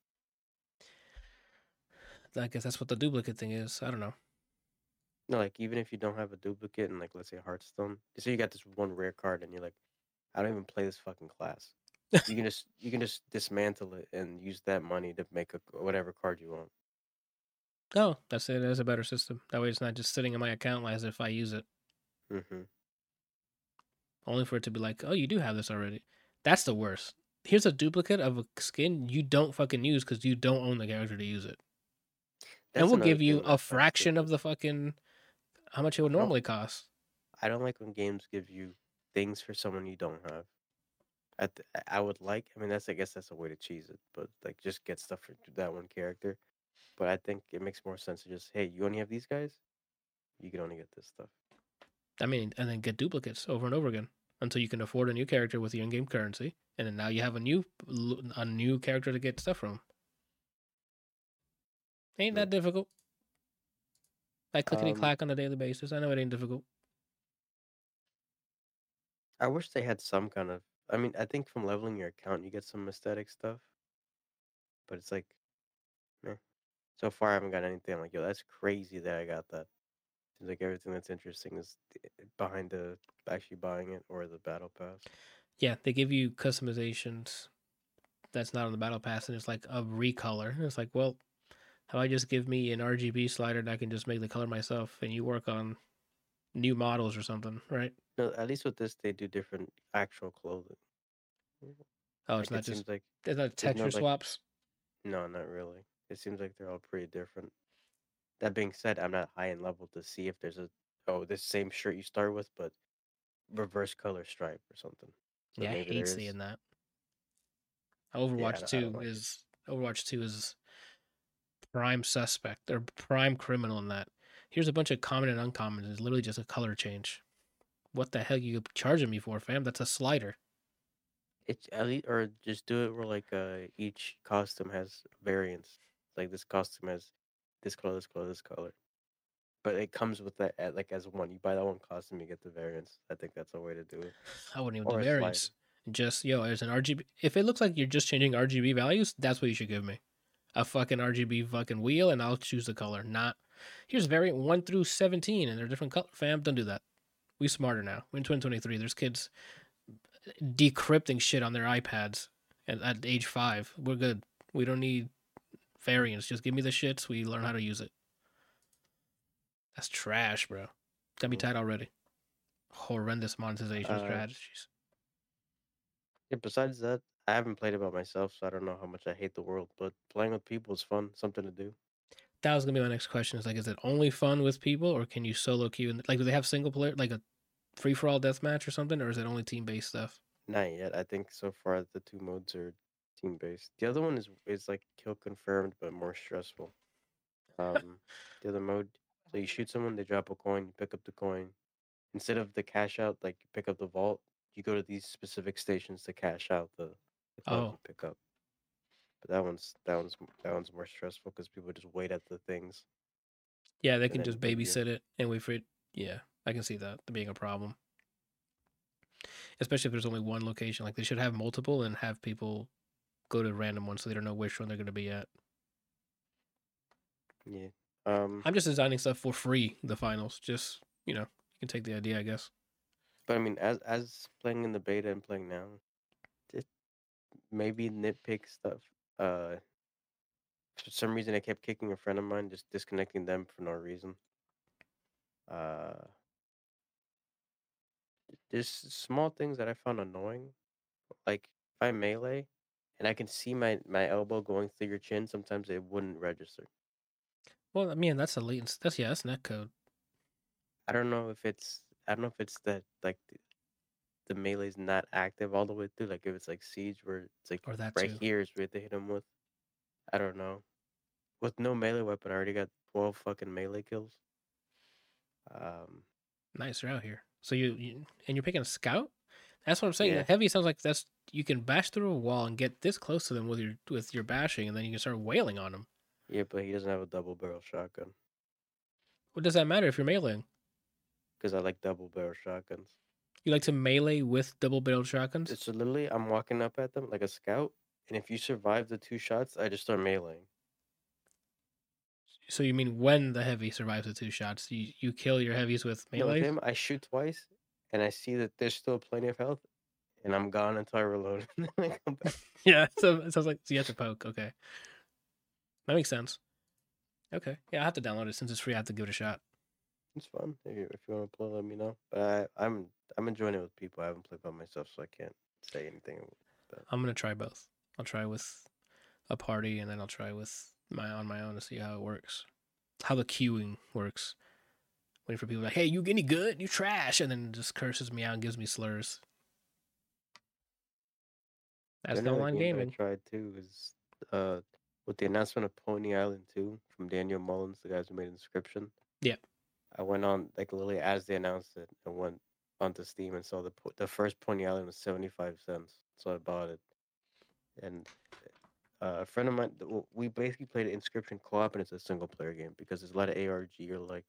I guess that's what the duplicate thing is. I don't know. No, like even if you don't have a duplicate in like let's say Hearthstone, so you got this one rare card and you're like, I don't even play this fucking class. You can just dismantle it and use that money to make a whatever card you want. Oh, that's it. That's a better system. That way it's not just sitting in my account as if I use it. Hmm. Only for it to be like, oh, you do have this already. That's the worst. Here's a duplicate of a skin you don't fucking use because you don't own the character to use it. And That's we'll another give you thing a that I fraction of stupid. the fucking how much it would I don't normally cost. I don't like when games give you things for someone you don't have. I would like. I mean, that's I guess that's a way to cheese it, but like just get stuff for that one character. But I think it makes more sense to just hey, you only have these guys. You can only get this stuff. I mean, and then get duplicates over and over again until you can afford a new character with your in-game currency, and then now you have a new character to get stuff from. Ain't Hmm. that difficult? I clickety Um, clack on a daily basis. I know it ain't difficult. I wish they had some kind of. I mean, I think from leveling your account, you get some aesthetic stuff, but it's like, meh. So far, I haven't got anything. I'm like, yo, that's crazy that I got that. Seems like everything that's interesting is behind the actually buying it or the battle pass. Yeah, they give you customizations that's not on the battle pass, and it's like a recolor. And it's like, well, how about just give me an RGB slider that I can just make the color myself, and you work on new models or something, right? No, at least with this, they do different actual clothing. Oh, Like it seems like it's not there's no texture like swaps. no, not really. It seems like they're all pretty different. That being said, I'm not high in level to see if there's a this same shirt you start with, but reverse color stripe or something. So Yeah, I maybe hate there is. seeing that. Yeah, Overwatch I Two don't like it. is Overwatch Two is prime suspect. They're prime criminal in that. Here's a bunch of common and uncommon. It's literally just a color change. What the hell you charging me for, fam? That's a slider. It's at least, or just do it where like each costume has variants. Like this costume has this color, this color, this color. But it comes with that like as one. You buy that one costume, you get the variants. I think that's a way to do it. I wouldn't even do Or a slider. variants. Just there's an RGB. If it looks like you're just changing RGB values, that's what you should give me. A fucking RGB fucking wheel, and I'll choose the color. Not here's variant 1 through 17, and they're different color. Fam, don't do that. We smarter now. We're in 2023. There's kids decrypting shit on their iPads at age 5. We're good. We don't need variants. Just give me the shits. We learn how to use it. That's trash, bro. Got me Mm. tight already. Horrendous monetization Uh, strategies. yeah. Besides that, I haven't played it by myself, so I don't know how much I hate the world. But playing with people is fun, something to do. That was gonna be my next question. Is like, is it only fun with people, or can you solo queue? Like, do they have single player, like a free for all deathmatch or something, or is it only team based stuff? Not yet. I think so far the two modes are team based. The other one is like kill confirmed, but more stressful. The other mode, so you shoot someone, they drop a coin, you pick up the coin. Instead of the cash out, like you pick up the vault, you go to these specific stations to cash out the coins Oh, you pick up. But that one's more stressful because people just wait at the things yeah, they and can then just leave you. babysit it and wait for it. Yeah, I can see that being a problem, especially if there's only one location. Like, they should have multiple and have people go to random ones so they don't know which one they're gonna be at. Yeah. Um, I'm just designing stuff for free. The finals, just you can take the idea, I guess. but I mean, as playing in the beta and playing now, just maybe nitpick stuff. Uh, for some reason, I kept kicking a friend of mine, just disconnecting them for no reason. Uh, just small things that I found annoying. Like if I melee and I can see my elbow going through your chin, sometimes it wouldn't register. Well, I mean, that's a latency. That's net code, I don't know if it's that like the melee's not active all the way through. Like if it's like Siege where it's like or that right too. here is where they hit him with. I don't know. With no melee weapon, I already got 12 fucking melee kills. Um, Nice, you're out here. So and you're picking a scout. That's what I'm saying. yeah, The heavy sounds like that's you can bash through a wall and get this close to them with your bashing, and then you can start wailing on them. yeah, but he doesn't have a double barrel shotgun What does that matter if you're meleeing? because I like double barrel shotguns. You like to melee with double barreled shotguns. It's literally I'm walking up at them like a scout, and if you survive the two shots, I just start meleeing. So you mean when the heavy survives the two shots, you kill your heavies with No, with melees? him, I shoot twice, and I see that there's still plenty of health, and I'm gone until I reload, and then I come back. Yeah, so it sounds like so you have to poke. Okay, that makes sense. Okay, yeah, I have to download it since it's free. I have to give it a shot. It's fun. If you want to play, let me know. But I'm enjoying it with people. I haven't played by myself, so I can't say anything about that. I'm gonna try both. I'll try with a party, and then I'll try with my own to see how it works, how the queuing works. Waiting for people like, hey, you any good? You trash, and then just curses me out and gives me slurs. That's the Another online game that I gaming. tried too is uh with the announcement of Pony Island 2 from Daniel Mullins, the guys who made Inscription. Yeah, I went on like literally as they announced it, and went onto Steam and saw the first Pony Island was 75 cents, so I bought it. And a friend of mine, we basically played Inscription co-op, and it's a single player game because there's a lot of ARG or like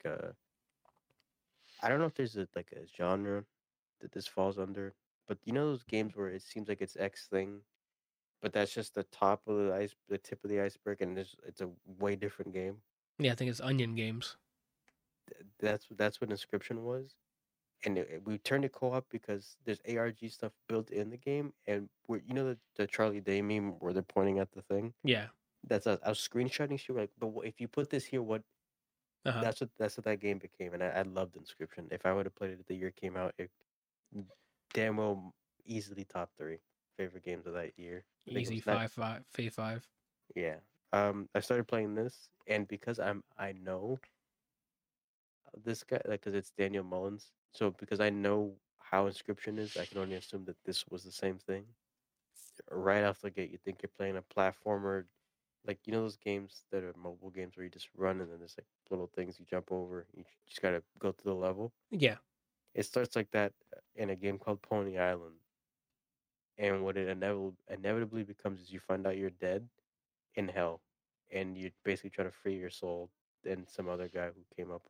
I don't know if there's like a genre that this falls under, but you know those games where it seems like it's X thing, but that's just the top of the tip of the iceberg, and it's a way different game. yeah. I think it's Onion Games. That's what Inscription was, and we turned it co-op because there's ARG stuff built in the game, and where you know the Charlie Day meme where they're pointing at the thing. Yeah. That's us. I was screenshotting shit like, but if you put this here, what? Uh huh. That's what that game became, and I loved Inscription. If I would have played it the year it came out, it damn well easily top three favorite games of that year. I think it Easy was not. 5-5 5. Yeah. I started playing this, and because I know this guy, like, because it's Daniel Mullins. So because I know how Inscription is, I can only assume that this was the same thing. Right off the gate, you think you're playing a platformer, like you know those games that are mobile games where you just run and then there's like little things you jump over. You just gotta go through the level. Yeah. It starts like that in a game called Pony Island, and what it inevitably becomes is you find out you're dead in hell, and you're basically trying to free your soul and some other guy who came up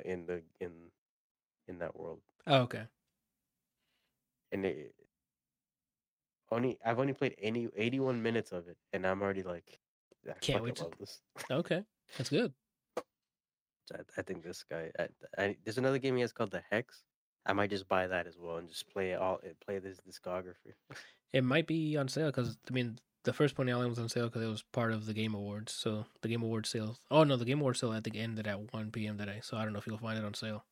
in that world. Oh, okay. And I've only played 81 minutes of it, and I'm already like, I Can't fucking wait to. love this. Okay, that's good. I think this guy. There's another game he has called the Hex. I might just buy that as well and just play this discography. It might be on sale because I mean the first Pony Island was on sale because it was part of the Game Awards. So the Game Awards sale. Oh no, the Game Awards sale I think ended at 1 p.m. today. So I don't know if you'll find it on sale.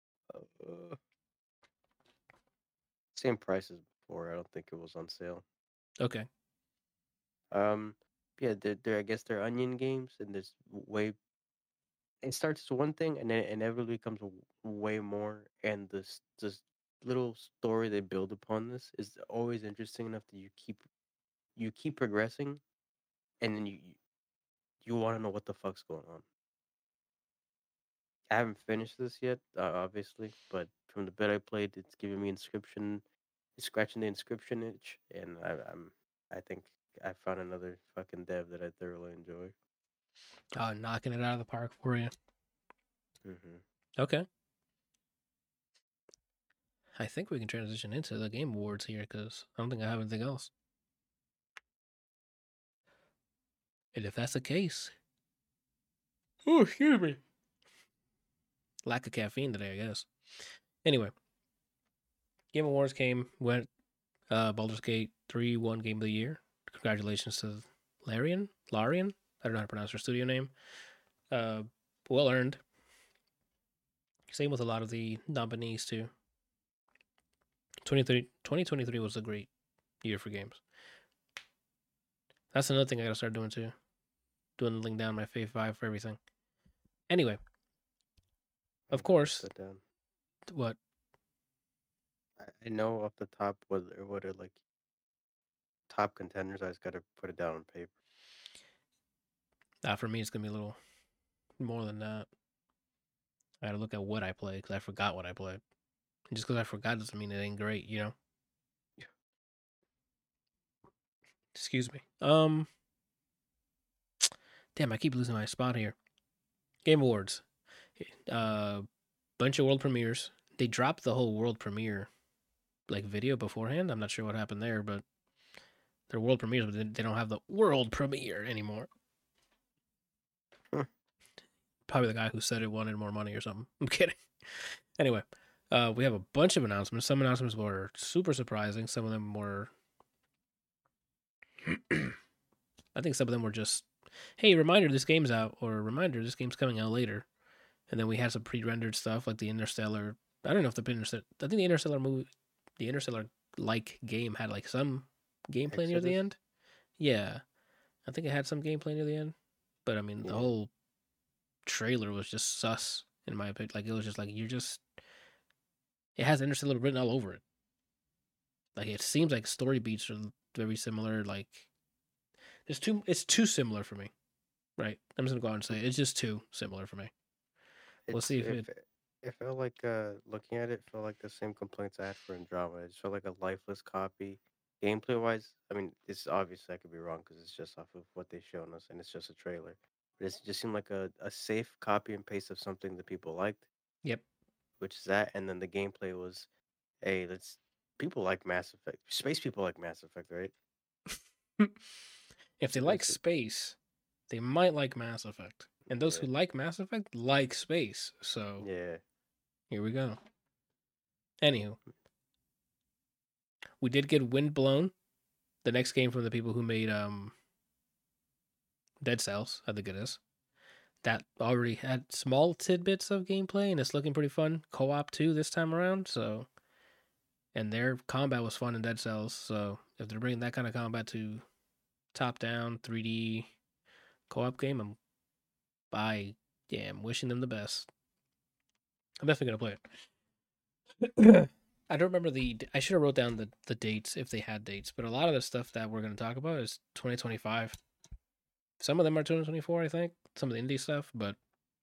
Uh, Same price as before. I don't think it was on sale. Okay. Um, yeah, they're I guess they're onion games, and there's way. It starts as one thing, and then it inevitably becomes way more. And this little story they build upon this is always interesting enough that you keep progressing, and then you want to know what the fuck's going on. I haven't finished this yet, obviously, but from the bit I played, it's giving me inscription, it's scratching the inscription itch, and I think I found another fucking dev that I thoroughly enjoy. Knocking it out of the park for you. Hmm. Okay. I think we can transition into the Game Awards here because I don't think I have anything else. And if that's the case, oh, excuse me. Lack of caffeine today, I guess. Anyway, Game Awards went. Baldur's Gate 3 won Game of the Year. Congratulations to Larian. I don't know how to pronounce her studio name. Well earned. Same with a lot of the nominees too. 2023 was a great year for games. That's another thing I gotta start doing too. Dwindling down my fave 5 for everything. Anyway, of course, what? I know off the top what are like top contenders. I just got to put it down on paper. For me, it's gonna be a little more than that. I gotta look at what I played because I forgot what I played. And just because I forgot doesn't mean it ain't great, you know. Yeah. Excuse me. Damn, I keep losing my spot here. Game Awards. Bunch of world premieres. They dropped the whole world premiere like video beforehand. I'm not sure what happened there, but they're world premieres, but they don't have the world premiere anymore. Huh. Probably the guy who said it wanted more money or something. I'm kidding. Anyway, we have a bunch of announcements. Some announcements were super surprising. Some of them were. I think some of them were just, hey, reminder this game's out, or reminder this game's coming out later. And then we had some pre-rendered stuff like the Interstellar. I don't know if I think the Interstellar movie, the Interstellar like game had like some gameplay near the Exodus? end. Yeah, I think it had some gameplay near the end. But I mean, the Yeah. whole trailer was just sus in my opinion. Like it was just like it has Interstellar written all over it. Like it seems like story beats are very similar. Like it's too similar for me. Right, I'm just gonna go out and say it's just too similar for me. We'll It's see if it. it felt like looking at it felt like the same complaints I had for Andromeda. It just felt like a lifeless copy. Gameplay wise, I mean, it's obviously I could be wrong because it's just off of what they've shown us and it's just a trailer. But it just seemed like a safe copy and paste of something that people liked, Yep. which is that. And then the gameplay was, hey, let's people like Mass Effect. Space people like Mass Effect, right? If they So like space, they might like Mass Effect. And those yeah, who like Mass Effect like space. So yeah. here we go. Anywho, we did get Windblown, the next game from the people who made Dead Cells, I think it is. That already had small tidbits of gameplay and it's looking pretty fun. Co-op too this time around, so and their combat was fun in Dead Cells, so if they're bringing that kind of combat to top down 3D co-op game, I am wishing them the best. I'm definitely gonna play it. I don't remember I should have wrote down the dates if they had dates, but a lot of the stuff that we're gonna talk about is 2025. Some of them are 2024, I think. Some of the indie stuff, but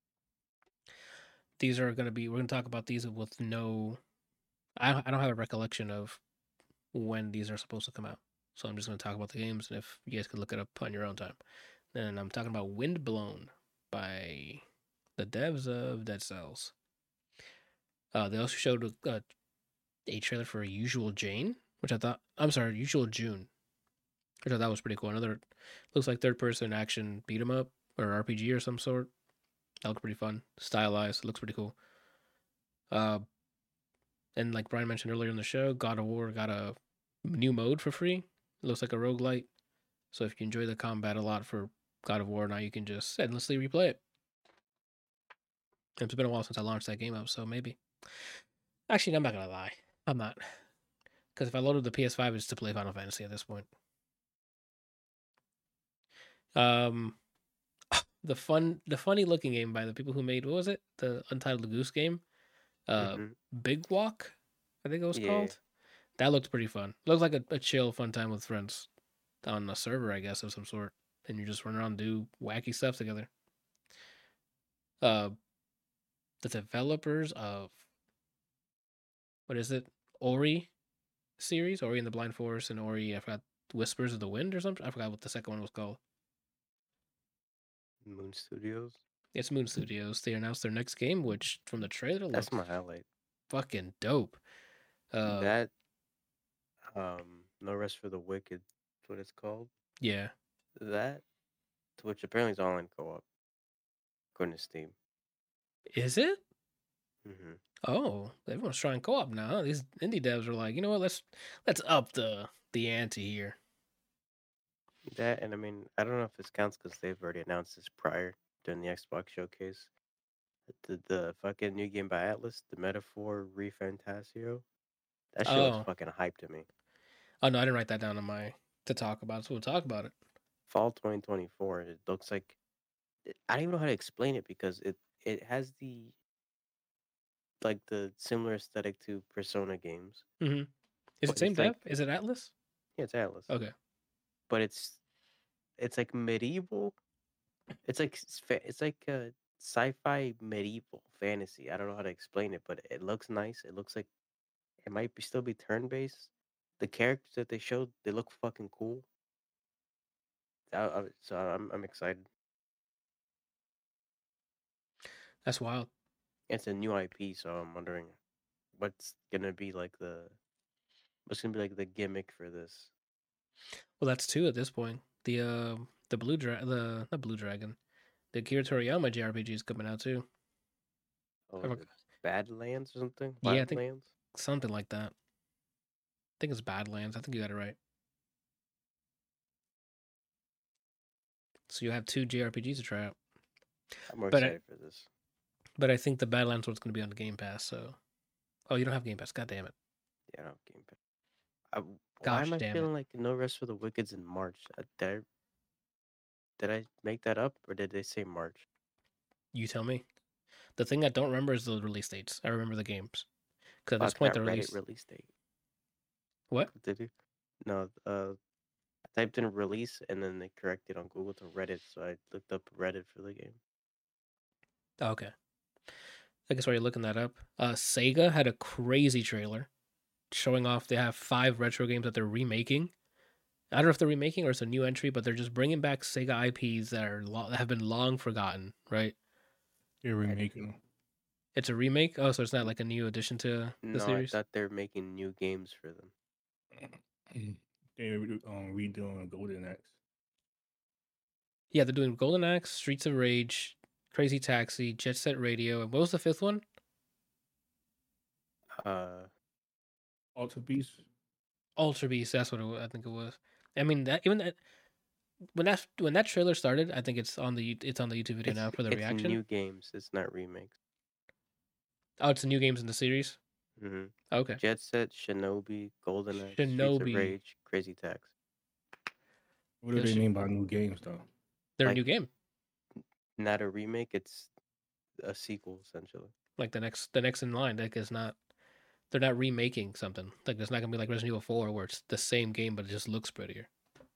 these are gonna be. We're gonna talk about these with no. I don't have a recollection of when these are supposed to come out, so I'm just gonna talk about the games, and if you guys could look it up on your own time. And I'm talking about Windblown by the devs of Dead Cells. They also showed a trailer for Usual Jane, which I thought. I'm sorry, Usual June, which I thought was pretty cool. Another looks like third person action beat 'em up or RPG or some sort. That looked pretty fun, stylized. It looks pretty cool. Uh, and like Brian mentioned earlier in the show, God of War got a new mode for free. It looks like a roguelite. So if you enjoy the combat a lot for God of War, now you can just endlessly replay it. It's been a while since I launched that game up, so maybe. Actually, I'm not gonna lie. I'm not. Because if I loaded the PS5, it's to play Final Fantasy at this point. Um, the funny looking game by the people who made, what was it? The Untitled Goose Game. Uh, Mhm. Big Walk, I think it was Yeah. called. That looked pretty fun. Looked like a chill, fun time with friends on a server, I guess, of some sort. And you just run around and do wacky stuff together. Uh, the developers of what is it? Ori series, Ori and the Blind Forest, and Ori. I forgot Whispers of the Wind or something. I forgot what the second one was called. Moon Studios. It's Moon Studios. They announced their next game, which from the trailer That's looked my highlight. fucking dope. Uh, That No Rest for the Wicked, that's what it's called. yeah. That, which apparently is online co-op, according to Steam. Is it? Mhm. Oh, everyone's trying co-op now. These indie devs are like, you know what? Let's up the ante here. That, and I mean, I don't know if this counts because they've already announced this prior during the Xbox showcase. The fucking new game by Atlas, the Metaphor ReFantasio. That shit looks Oh, fucking hype to me. oh no, I didn't write that down on my to talk about. So we'll talk about it. Fall 2024. It looks like I don't even know how to explain it because it has the similar aesthetic to Persona games, Mm-hmm. Is it but same it's like dev? Is it Atlas? yeah, it's Atlas, Okay. but it's like medieval. It's like a sci-fi medieval fantasy. I don't know how to explain it, but it looks nice. It looks like it might still be turn-based. The characters that they showed, they look fucking cool. So I'm excited. That's wild. It's a new IP, so I'm wondering what's gonna be like the gimmick for this. Well, that's two at this point. The blue the not blue dragon. The Akira Toriyama JRPG is coming out too. Oh, I is forgot. it Badlands or something? Yeah, I think Wildlands? something like that. I think it's Badlands. I think you got it right. So you have two JRPGs to try out. I'm more But I, excited for this. but I think the Badlands one's going to be on the Game Pass. So, oh, you don't have Game Pass. God damn it. Yeah, I don't Game Pass. I, why Gosh am I damn it. feeling like No Rest for the Wicked's in March? Did I make that up or did they say March? You tell me. The thing I don't remember is the release dates. I remember the games because at this Fuck point that the Reddit release. release date. What? Did you? No, I typed in release and then they corrected on Google to Reddit, so I looked up Reddit for the game. Oh, okay. I guess while you're looking that up, Sega had a crazy trailer showing off they have 5 retro games that they're remaking. I don't know if they're remaking or it's a new entry, but they're just bringing back Sega IPs that have been long forgotten. Right? They're I remaking It's a remake. Oh, so it's not like a new addition to the No, I series. thought they're making new games for them. them. They're redoing Golden Axe. Yeah, they're doing Golden Axe, Streets of Rage, Crazy Taxi, Jet Set Radio, and what was the fifth one? Alter Beast. Ultra Beast. That's what I think it was. I mean, that even that when that trailer started, I think it's on the YouTube video now for the It's reaction. new games. It's not remakes. Oh, it's the new games in the series. Mm-hmm. Okay. Jet Set, Shinobi, Golden Axe, Streets of Shinobi. Rage, Crazy Taxi. What do they mean by new games though? They're Like- a new game. Not a remake. It's a sequel essentially. Like the next in line. Like it's not. They're not remaking something. Like it's not gonna be like Resident Evil 4 where it's the same game but it just looks prettier.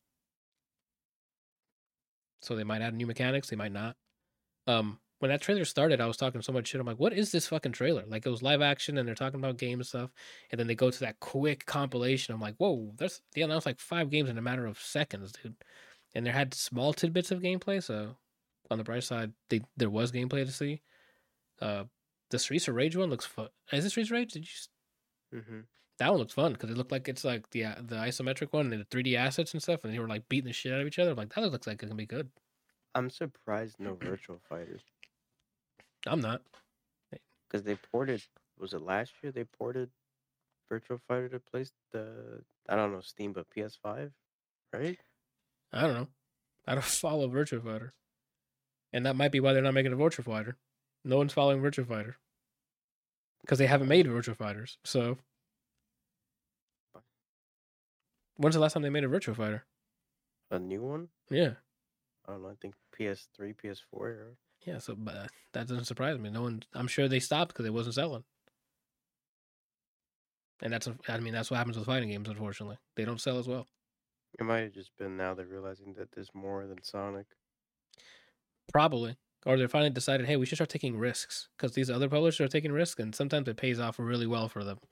So they might add new mechanics. They might not. When that trailer started, I was talking so much shit. I'm like, what is this fucking trailer? Like it was live action and they're talking about game and stuff. And then they go to that quick compilation. I'm like, whoa, they announced like 5 games in a matter of seconds, dude. And there had small tidbits of gameplay. So on the bright side, there was gameplay to see. The Streets of Rage one looks fun. Is it Streets of Rage? Mm-hmm. That one looks fun because it looked like it's like the isometric one and the 3D assets and stuff, and they were like beating the shit out of each other. I'm like, that looks like it can be good. I'm surprised no Virtual Fighters I'm not. because they ported. Was it last year they ported Virtual Fighter to place I don't know Steam but PS5, right? I don't know. I don't follow Virtua Fighter, and that might be why they're not making a Virtua Fighter. No one's following Virtua Fighter because they haven't made Virtua Fighters. So, when's the last time they made a Virtua Fighter? A new one? Yeah, I don't know. I think PS3, PS4 era. Yeah, so that doesn't surprise me. No one, I'm sure they stopped because it wasn't selling. And that's what happens with fighting games. Unfortunately, they don't sell as well. It might have just been now they're realizing that there's more than Sonic. Probably, or they finally decided, hey, we should start taking risks because these other publishers are taking risks, and sometimes it pays off really well for them.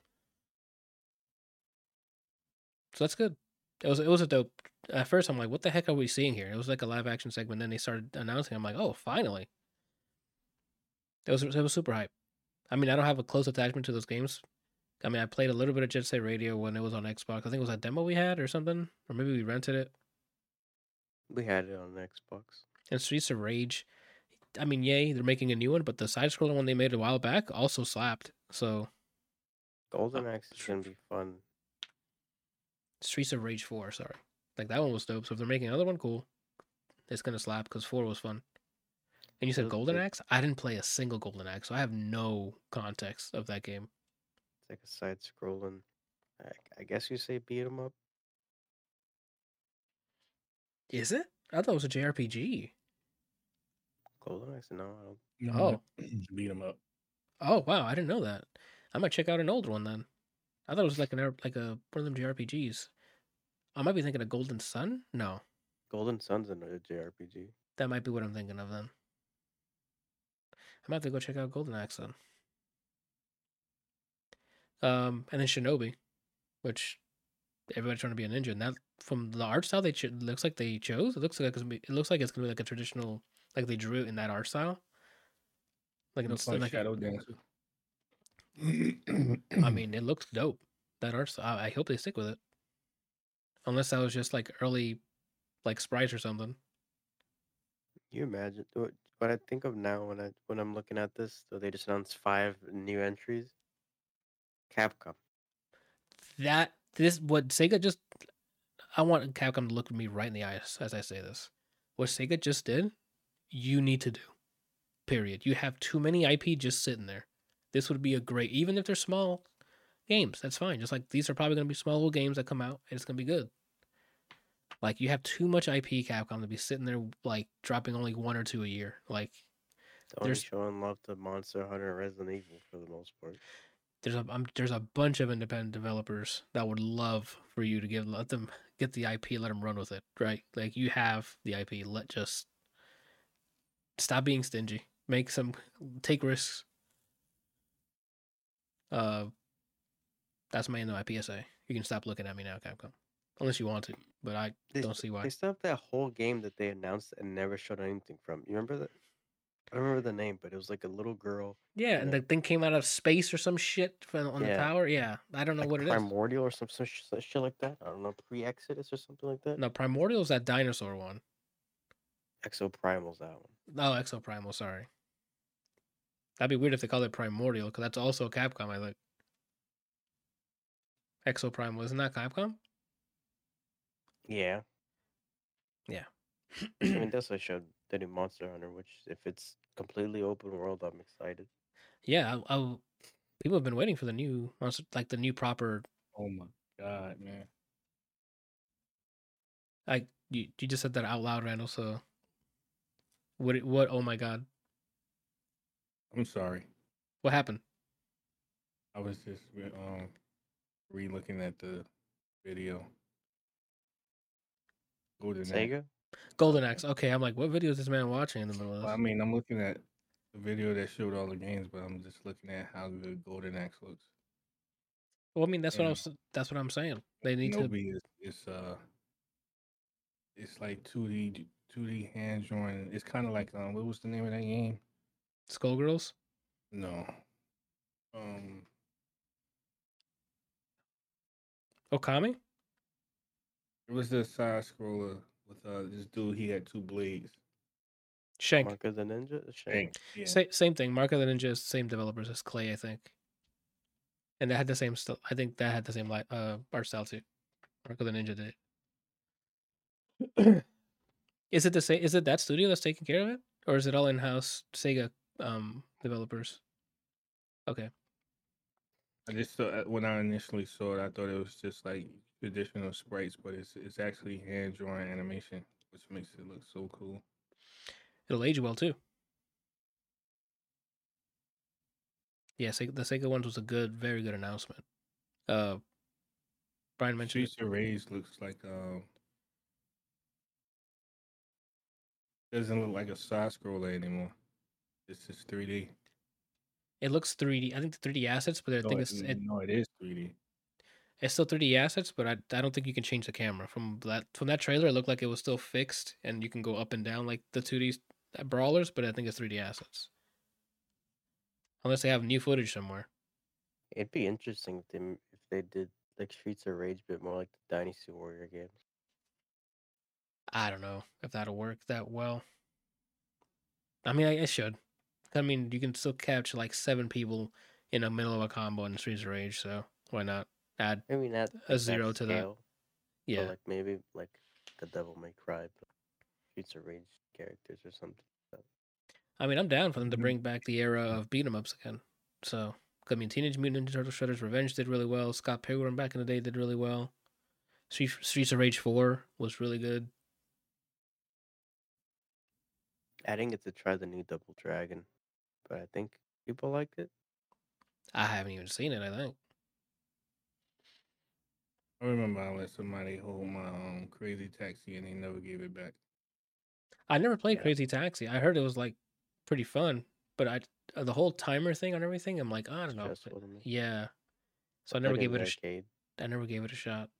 So that's good. It was a dope. At first, I'm like, what the heck are we seeing here? It was like a live action segment. Then they started announcing. I'm like, oh, finally. It was super hype. I mean, I don't have a close attachment to those games. I mean, I played a little bit of Jet Set Radio when it was on Xbox. I think it was a demo we had or something, or maybe we rented it. We had it on Xbox. And Streets of Rage. I mean, yay, they're making a new one, but the side-scrolling one they made a while back also slapped. So Golden Axe is gonna be fun. Streets of Rage 4, sorry. Like, that one was dope. So if they're making another one, cool. It's going to slap because 4 was fun. And you said Golden Axe? I didn't play a single Golden Axe, so I have no context of that game. It's like a side-scrolling, I guess you say beat 'em up. Is it? I thought it was a JRPG. Golden Axe? No, I don't. Oh. Beat 'em up. Oh, wow, I didn't know that. I might check out an older one then. I thought it was like one of them JRPGs. I might be thinking of Golden Sun? No. Golden Sun's another JRPG. That might be what I'm thinking of then. I might have to go check out Golden Axe then. And then Shinobi, which everybody's trying to be a ninja. And that, from the art style, looks like they chose. It looks like it's gonna be like a traditional, like they drew it in that art style. Like it looks like Shadow Dancer. I mean, it looks dope. That art style. I hope they stick with it. Unless that was just like early, like sprites or something. You imagine what I think of now when I'm looking at this? So they just announced 5 new entries. Capcom. What Sega just. I want Capcom to look at me right in the eyes as I say this. What Sega just did, you need to do. Period. You have too many IP just sitting there. This would be a great, even if they're small games, that's fine. Just like these are probably going to be small little games that come out and it's going to be good. Like you have too much IP, Capcom, to be sitting there like dropping only 1 or 2 a year. Like Only showing love to Monster Hunter and Resident Evil for the most part. There's a bunch of independent developers that would love for you to let them get the IP, let them run with it, right? Like you have the IP, just stop being stingy, take risks. That's my end of my PSA. You can stop looking at me now, Capcom, unless you want to, but I don't see why. They stopped that whole game that they announced and never showed anything from. You remember that? I don't remember the name, but it was like a little girl. Yeah, and the thing came out of space or some shit on the tower. Yeah, I don't know what it is. Primordial or some shit like that. I don't know, Pre-Exodus or something like that. No, Primordial's that dinosaur one. Exoprimal's that one. Oh, Exoprimal, sorry. That'd be weird if they called it Primordial, because that's also Capcom, I think. Exoprimal, isn't that Capcom? Yeah. Yeah. I mean, that's what I showed the new Monster Hunter, which if it's completely open world, I'm excited. Yeah, people have been waiting for the new monster, like the new proper. Oh my god, man! You just said that out loud, Randall. So what? Oh my god! I'm sorry. What happened? I was just re-looking at the video. Golden Axe. Okay, I'm like, what video is this man watching in the middle of this? Well, I mean, I'm looking at the video that showed all the games, but I'm just looking at how good Golden Axe looks. Well, I mean, that's what I'm saying. They need to. It's like 2D hand drawn. It's kind of like what was the name of that game? Skullgirls? No. Okami? It was the side scroller with this dude. He had 2 blades. Shank. Mark of the Ninja? Shank. Yeah. Same thing. Mark of the Ninja is the same developers as Clay, I think. And that had the same I think that had the same art style too. Mark of the Ninja did it. Is it the same? Is it that studio that's taking care of it, or is it all in-house Sega developers? Okay. I just thought when I initially saw it, I thought it was just like traditional sprites, but it's actually hand drawn animation, which makes it look so cool. It'll age well too. Yeah, the Sega ones was a very good announcement. Brian mentioned Streets of Rage looks like doesn't look like a side scroller anymore. It's just 3D. it looks 3D. I think the 3D assets, but I think No, it is 3D. it's still 3D assets, but I don't think you can change the camera from that trailer. It looked like it was still fixed, and you can go up and down like the 2D brawlers, but I think it's 3D assets, unless they have new footage somewhere. It'd be interesting if they did like Streets of Rage, a bit more like the Dynasty Warrior games. I don't know if that'll work that well. I mean, it should. I mean, you can still catch like 7 people in the middle of a combo in Streets of Rage, so why not add Maybe not a zero to that? scale, Yeah, but like maybe like the Devil May Cry, but Streets of Rage characters or something. I mean, I'm down for them to bring back the era of beat 'em ups again. So, I mean, Teenage Mutant Ninja Turtle Shredder's Revenge did really well. Scott Pilgrim back in the day did really well. Streets of Rage 4 was really good. I didn't get to try the new Double Dragon, but I think people liked it. I haven't even seen it, I think. I remember I let somebody hold my Crazy Taxi and they never gave it back. I never played Yeah. Crazy Taxi. I heard it was like pretty fun, but the whole timer thing on everything, I'm like, I don't know. Stressful to me. Yeah. So I Played never in gave the it arcade. I never gave it a shot.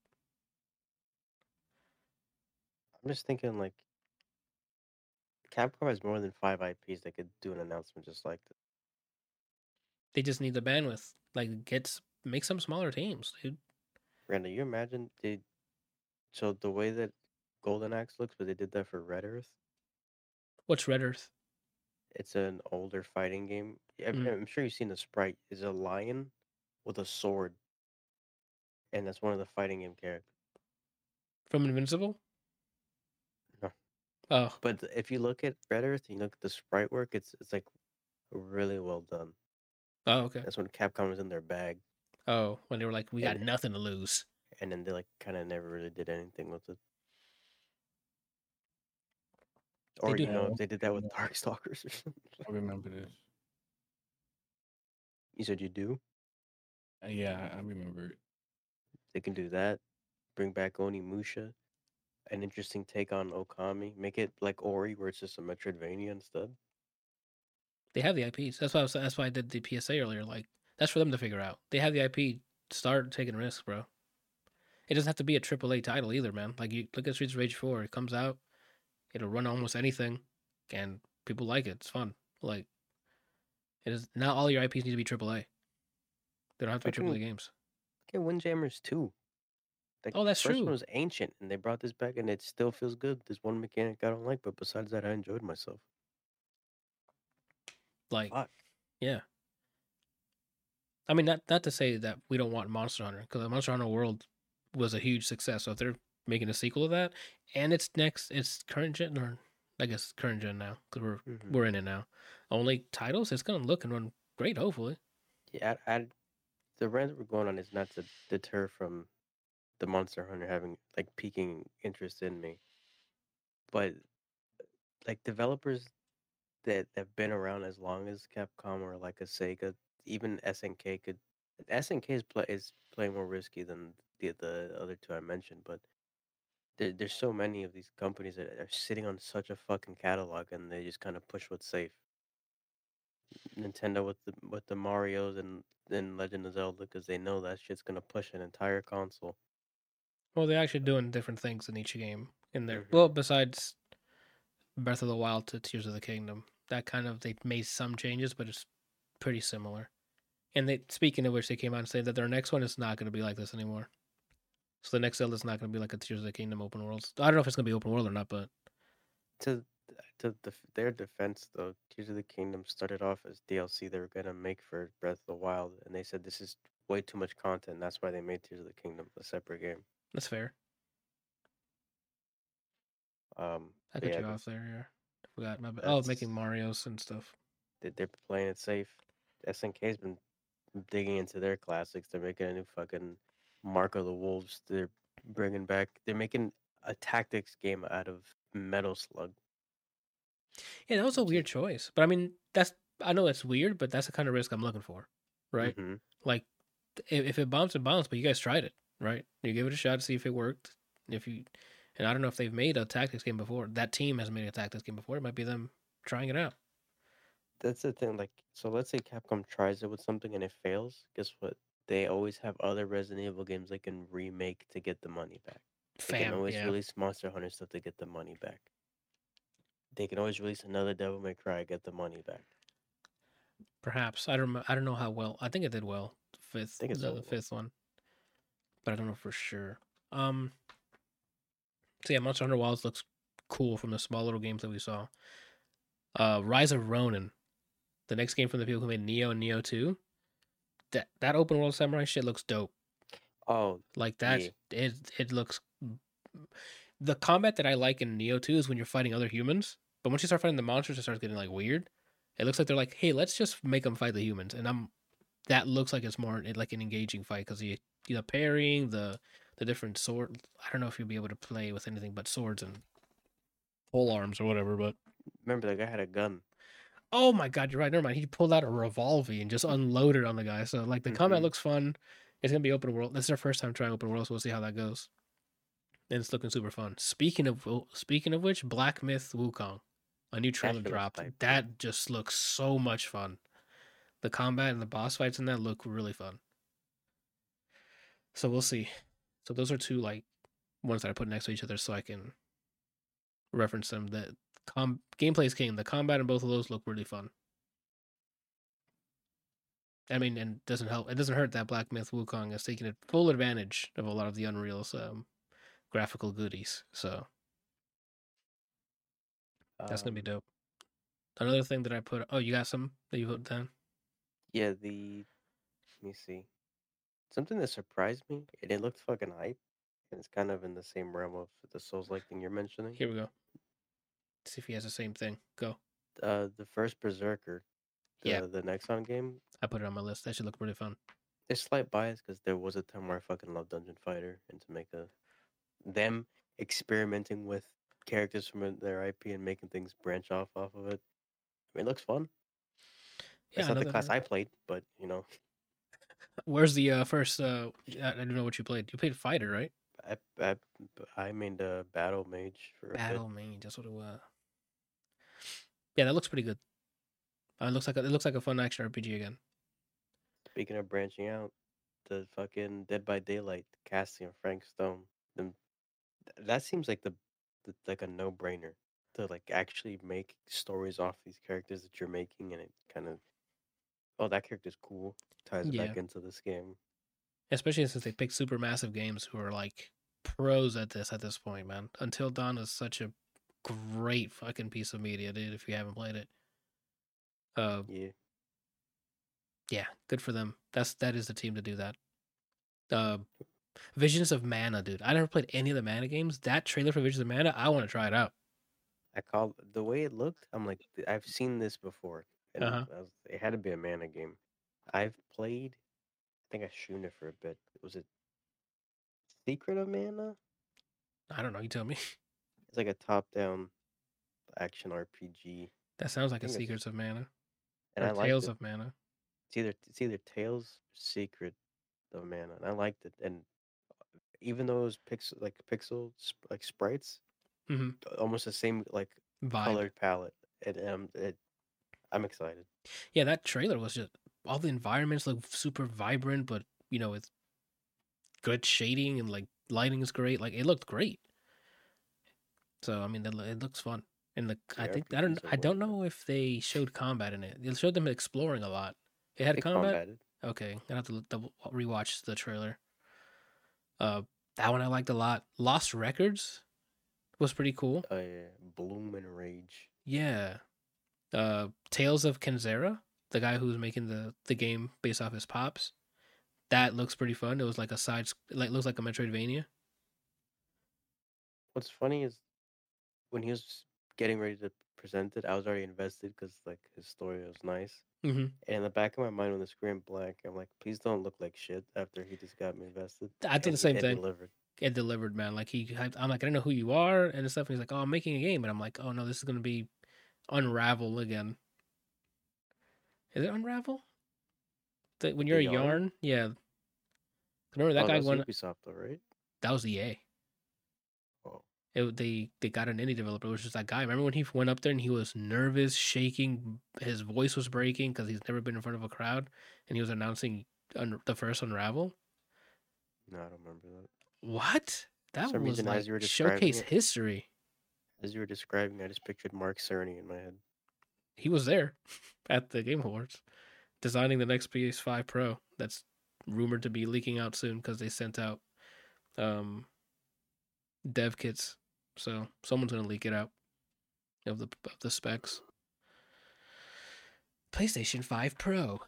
I'm just thinking like Capcom has more than 5 IPs that could do an announcement just like this. They just need the bandwidth. Like, make some smaller teams, dude. Randall, you imagine so the way that Golden Axe looks, but they did that for Red Earth. What's Red Earth? It's an older fighting game. I'm sure you've seen the sprite. Is a lion with a sword, and that's one of the fighting game characters. From Invincible? No. Oh. But if you look at Red Earth, and you look at the sprite work, it's like really well done. Oh, okay. That's when Capcom was in their bag. Oh, when they were like, we got nothing to lose. And then they like kind of never really did anything with it. Or you know, if they did that with Darkstalkers or something. I remember this. You said you do? Yeah, I remember it. They can do that. Bring back Onimusha. An interesting take on Okami. Make it like Ori, where it's just a Metroidvania instead. They have the IPs. That's why I did the PSA earlier. Like, that's for them to figure out. They have the IP. Start taking risks, bro. It doesn't have to be a AAA title either, man. Like, you look at Streets of Rage 4. It comes out. It'll run almost anything, and people like it. It's fun. Like, it is not all your IPs need to be AAA. They don't have to be AAA games. Okay, Windjammers 2. Oh, that's true. The first true. one was ancient, and they brought this back, and it still feels good. There's one mechanic I don't like, but besides that, I enjoyed myself. Like, Fuck. Yeah. I mean, not to say that we don't want Monster Hunter, because Monster Hunter World was a huge success. So if they're making a sequel of that, and it's current gen, or I guess current gen now, because we're in it now. Only titles, it's gonna look and run great, hopefully. Yeah, the rant we're going on is not to deter from the Monster Hunter having like piquing interest in me, but like developers that have been around as long as Capcom or like a Sega, even SNK could. SNK is playing more risky than the other two I mentioned, but there's so many of these companies that are sitting on such a fucking catalog, and they just kind of push what's safe. Nintendo with the Mario's and Legend of Zelda, because they know that shit's gonna push an entire console. Well, they're actually doing different things in each game in there. Well, besides Breath of the Wild to Tears of the Kingdom, they made some changes, but it's pretty similar. And speaking of which, they came out and said that their next one is not going to be like this anymore. So the next Zelda is not going to be like a Tears of the Kingdom open world. I don't know if it's going to be open world or not, but to their defense, though, Tears of the Kingdom started off as DLC they were gonna make for Breath of the Wild, and they said this is way too much content. And that's why they made Tears of the Kingdom a separate game. That's fair. I cut you off there. Yeah, I forgot. My bad. Oh, making Mario's and stuff. They're playing it safe. SNK's been digging into their classics. They're making a new fucking Mark of the Wolves. They're bringing back. They're making a tactics game out of Metal Slug. Yeah, that was a which weird is choice. But I mean, I know that's weird, but that's the kind of risk I'm looking for, right? hmm Like, if it bombs, it bombs. But you guys tried it, right? You give it a shot to see if it worked. If you, and I don't know if they've made a tactics game before. That team has made a tactics game before. It might be them trying it out. that's the thing. Like, so let's say Capcom tries it with something and it fails. Guess what? They always have other Resident Evil games they can remake to get the money back. They can Fam, always yeah, release Monster Hunter stuff to get the money back. They can always release another Devil May Cry, get the money back. perhaps. I don't know how well. I think it did well. I think it's The all fifth one, but I don't know for sure. So yeah, Monster Hunter Wilds looks cool from the small little games that we saw. Rise of Ronin, the next game from the people who made Neo and Neo 2. That open world samurai shit looks dope. Oh, Like that, yeah. it looks. The combat that I like in Neo 2 is when you're fighting other humans, but once you start fighting the monsters, it starts getting like weird. It looks like they're like, hey, let's just make them fight the humans, and that looks like it's more like an engaging fight because the parrying, the different sword. I don't know if you'll be able to play with anything but swords and pole arms or whatever, but Remember that guy had a gun. oh my god, you're right. Never mind. He pulled out a revolver and just unloaded on the guy. So like the combat hmm looks fun. It's gonna be open world. This is our first time trying open world, so we'll see how that goes. And it's looking super fun. Speaking of which, Black Myth Wukong, a new That trailer shit looks dropped. hype, too. That just looks so much fun. The combat and the boss fights in that look really fun. So we'll see. So those are two like ones that I put next to each other so I can reference them. The gameplay is king. The combat in both of those look really fun. I mean, and it doesn't help. It doesn't hurt that Black Myth Wukong is taking full advantage of a lot of the Unreal's graphical goodies. So that's gonna be Um, dope. Another thing that I put. Oh, you got some that you put down? yeah, let me see. Something that surprised me, and it looked fucking hype, and it's kind of in the same realm of the Souls-like thing you're mentioning. Here we go. See if he has the same thing. Go. The first Berserker, Yeah, the Nexon game. I put it on my list. That should look really fun. There's slight bias because there was a time where I fucking loved Dungeon Fighter, and to make them experimenting with characters from their IP and making things branch off of it. I mean, it looks fun. Yeah, It's not the another. class I played, but Where's the first? I don't know what you played. You played Fighter, right? I I, I made a battle mage for a bit. Battle Mage. That's what it was. Yeah, that looks pretty good. It looks like a fun action RPG again. Speaking of branching out, the fucking Dead by Daylight casting of Frank Stone, them that seems like like a no brainer to like actually make stories off these characters that you're making, and it kind of that character's cool, ties it Yeah, back into this game. especially since they picked super massive games who are like pros at this point, man. Until Dawn is such a great fucking piece of media, dude. If you haven't played it, uh, Yeah, yeah, good for them. That is the team to do that. Uh, Visions of Mana, dude. I never played any of the Mana games. That trailer for Visions of Mana, I want to try it out. I call the way it looked. I'm like, I've seen this before, Uh and huh. it had to be a mana game. I've played. I think I streamed it for a bit. Was it Secret of Mana? I don't know. You tell me. It's like a top-down action RPG. That sounds like I a think it's, Secrets of Mana and or I liked Tales it. of Mana. It's either Tales or Secret of Mana, and I liked it. And even though it was like sprites, Mm-hmm. almost the same like Vibe. colored palette, I'm excited. Yeah, that trailer was just all the environments look super vibrant, but with good shading and like lighting is great. Like it looked great. So I mean, it looks fun. And I think JRPGs are I where don't it's at. know if they showed combat in it. They showed them exploring a lot. It had They combat. combated. Okay, I have to rewatch the trailer. Uh, that one I liked a lot. Lost Records was pretty cool. Bloom and Rage. Yeah. Tales of Kenzera, the guy who's making the game based off his pops. That looks pretty fun. It was like looks like a Metroidvania. What's funny is when he was getting ready to present it, I was already invested because like his story was nice. Mm-hmm. And in the back of my mind, when the screen blank, I'm like, please don't look like shit after he just got me invested. I did And the same it thing. delivered. It delivered, man. Like I'm like, I don't know who you are and stuff. And he's like, oh, I'm making a game, and I'm like, oh no, this is gonna be Unravel again. Is it Unravel? When The you're a yarn? yarn, yeah. Remember that Oh, guy that's went. Ubisoft though, right? That was EA. Oh, They got an indie developer, which is that guy. Remember when he went up there and he was nervous, shaking, his voice was breaking because he's never been in front of a crowd, and he was announcing the first Unravel. no, I don't remember that. What? For That some was reason, like as you were describing showcase it, history. I just pictured Mark Cerny in my head. He was there at the Game Awards, designing the next PS5 Pro. That's rumored to be leaking out soon because they sent out dev kits. So someone's gonna leak it out of the specs. PlayStation 5 Pro.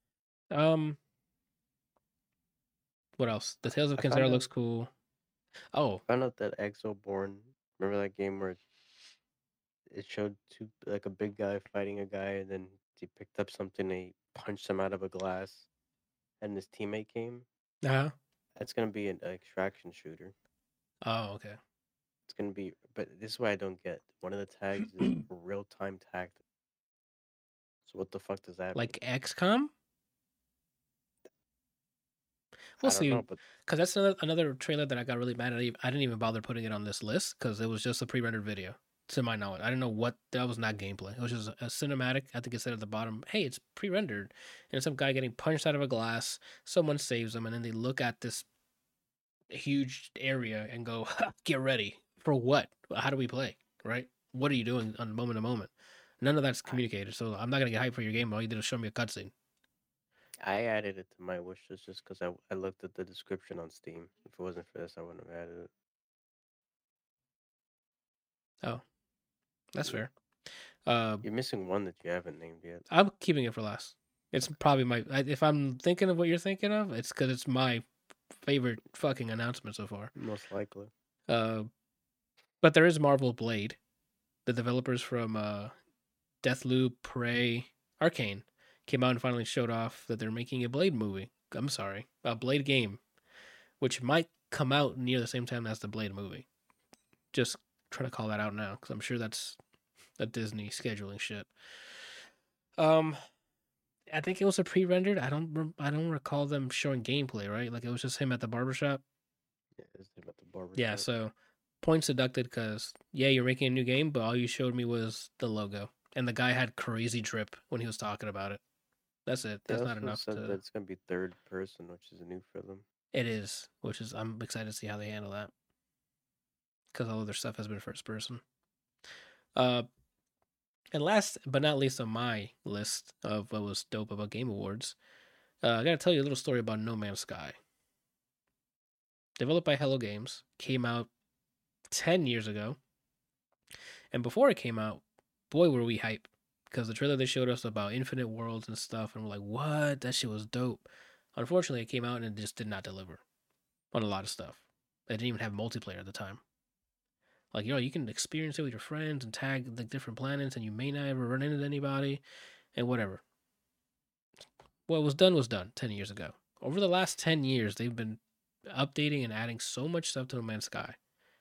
What else? The Tales of I Kensera found looks out, cool. Oh, found out that Exoborn. Remember that game where it showed like a big guy fighting a guy, and then he picked up something, and he punched him out of a glass, and his teammate came. uh-huh. That's gonna be an extraction shooter. Oh, okay. It's gonna be, but this is what I don't get. One of the tags is real time tactics. So what the fuck does that Like mean? XCOM? We'll I don't see. know, but Because that's another trailer that I got really mad at. I didn't even bother putting it on this list because it was just a pre-rendered video. To my knowledge, I didn't know what that was. Not gameplay. It was just a cinematic. I think it said at the bottom, "Hey, it's pre-rendered," and some guy getting punched out of a glass. Someone saves him, and then they look at this huge area and go, "Get ready for what? How do we play? Right? What are you doing on moment to moment?" None of that's I, communicated. So I'm not gonna get hyped for your game. All you did was show me a cutscene. I added it to my wish list just because I looked at the description on Steam. If it wasn't for this, I wouldn't have added it. Oh, that's Yeah. fair. You're missing one that you haven't named yet. I'm keeping it for last. It's probably if I'm thinking of what you're thinking of, it's because it's my favorite fucking announcement so far. Most likely. But there is Marvel Blade. The developers from Deathloop, Prey, Arcane came out and finally showed off that they're making a Blade movie. I'm sorry, a Blade game, which might come out near the same time as the Blade movie. Just trying to call that out now because I'm sure that's a Disney scheduling shit. I think it was a pre-rendered. I don't recall them showing gameplay, right? Like it was just him at the barbershop. Yeah, it's about the barber Yeah, shop. so points deducted because yeah, you're making a new game, but all you showed me was the logo, and the guy had crazy drip when he was talking about it. That's it. They That's not also enough said that to. it's gonna be third person, which is new for them. It is, which is I'm excited to see how they handle that because all of their stuff has been first person. Uh, and last but not least on my list of what was dope about Game Awards, I gotta tell you a little story about No Man's Sky. Developed by Hello Games, came out 10 years ago. And before it came out, boy, were we hype. Because the trailer they showed us about infinite worlds and stuff, and we're like, what? That shit was dope. Unfortunately, it came out and it just did not deliver on a lot of stuff. It didn't even have multiplayer at the time. Like, you can experience it with your friends and tag the different planets, and you may not ever run into anybody, and whatever. What was done 10 years ago. Over the last 10 years, they've been updating and adding so much stuff to No Man's Sky.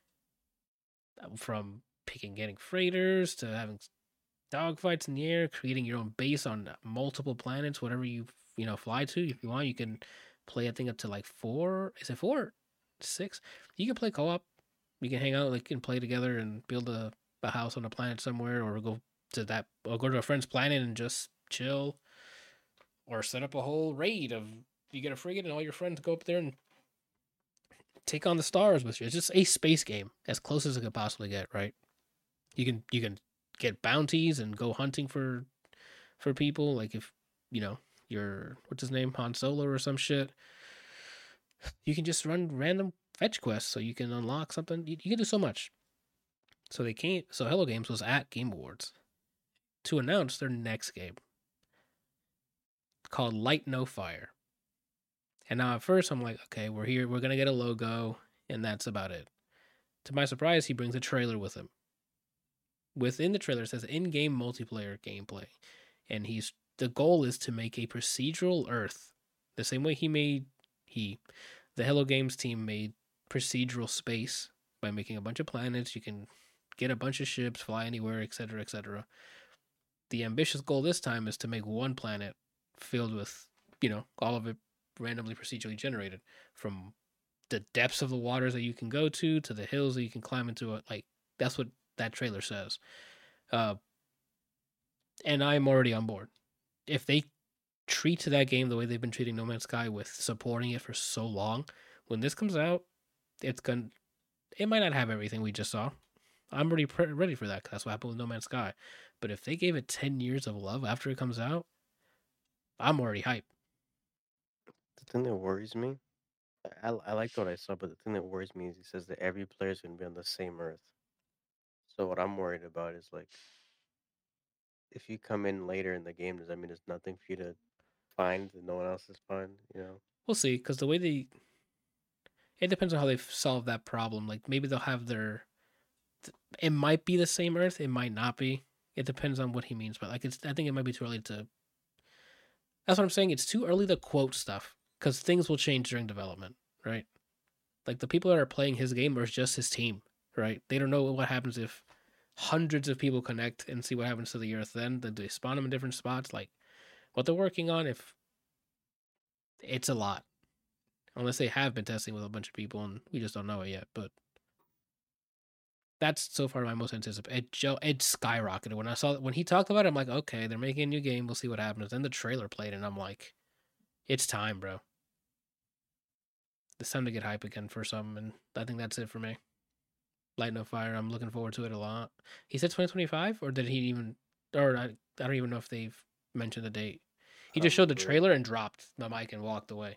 From getting freighters to having dogfights in the air, creating your own base on multiple planets, whatever you fly to. If you want, you can play. I think up to like 4. Is it 4? 6? You can play co-op. You can hang out, like you can play together and build a house on a planet somewhere, or go to a friend's planet and just chill, or set up a whole raid of you get a frigate and all your friends go up there and take on the stars with you. It's just a space game as close as it could possibly get, right? You can get bounties and go hunting for people. Like if you're what's his name, Han Solo or some shit. You can just run random fetch quests so you can unlock something. You can do so much. So Hello Games was at Game Awards to announce their next game called Light No Fire. And now at first I'm like, okay, we're here, we're gonna get a logo, and that's about it. To my surprise, he brings a trailer with him. Within the trailer, it says in-game multiplayer gameplay, and the goal is to make a procedural Earth, the same way the Hello Games team made procedural space by making a bunch of planets. You can get a bunch of ships, fly anywhere, etc., etc. The ambitious goal this time is to make one planet filled with, all of it randomly procedurally generated, from the depths of the waters that you can go to the hills that you can climb into. Like, that's what that trailer says. And I'm already on board. If they treat that game the way they've been treating No Man's Sky, with supporting it for so long, when this comes out, it might not have everything we just saw. I'm already ready for that, because that's what happened with No Man's Sky. But if they gave it 10 years of love after it comes out, I'm already hyped. The thing that worries me, I liked what I saw, but the thing that worries me is he says that every player is going to be on the same Earth. So what I'm worried about is, like, if you come in later in the game, does that mean there's nothing for you to find that no one else has found? We'll see, because the way it depends on how they solve that problem. Like, maybe they'll have it might be the same Earth, it might not be. It depends on what he means, but like, I think it might be too early to. That's what I'm saying. It's too early to quote stuff, because things will change during development, right? Like, the people that are playing his game are just his team, right? They don't know what happens if hundreds of people connect and see what happens to the Earth. Then they spawn them in different spots. Like, what they're working on, if it's a lot, unless they have been testing with a bunch of people and we just don't know it yet. But that's so far my most anticipated. It skyrocketed when he talked about it. I'm like, okay, they're making a new game. We'll see what happens. Then the trailer played, and I'm like, it's time, bro. It's time to get hype again for something, and I think that's it for me. Light No Fire. I'm looking forward to it a lot. He said 2025, or did he even? Or I don't even know if they've mentioned the date. He just showed the Probably. trailer and dropped the mic and walked away.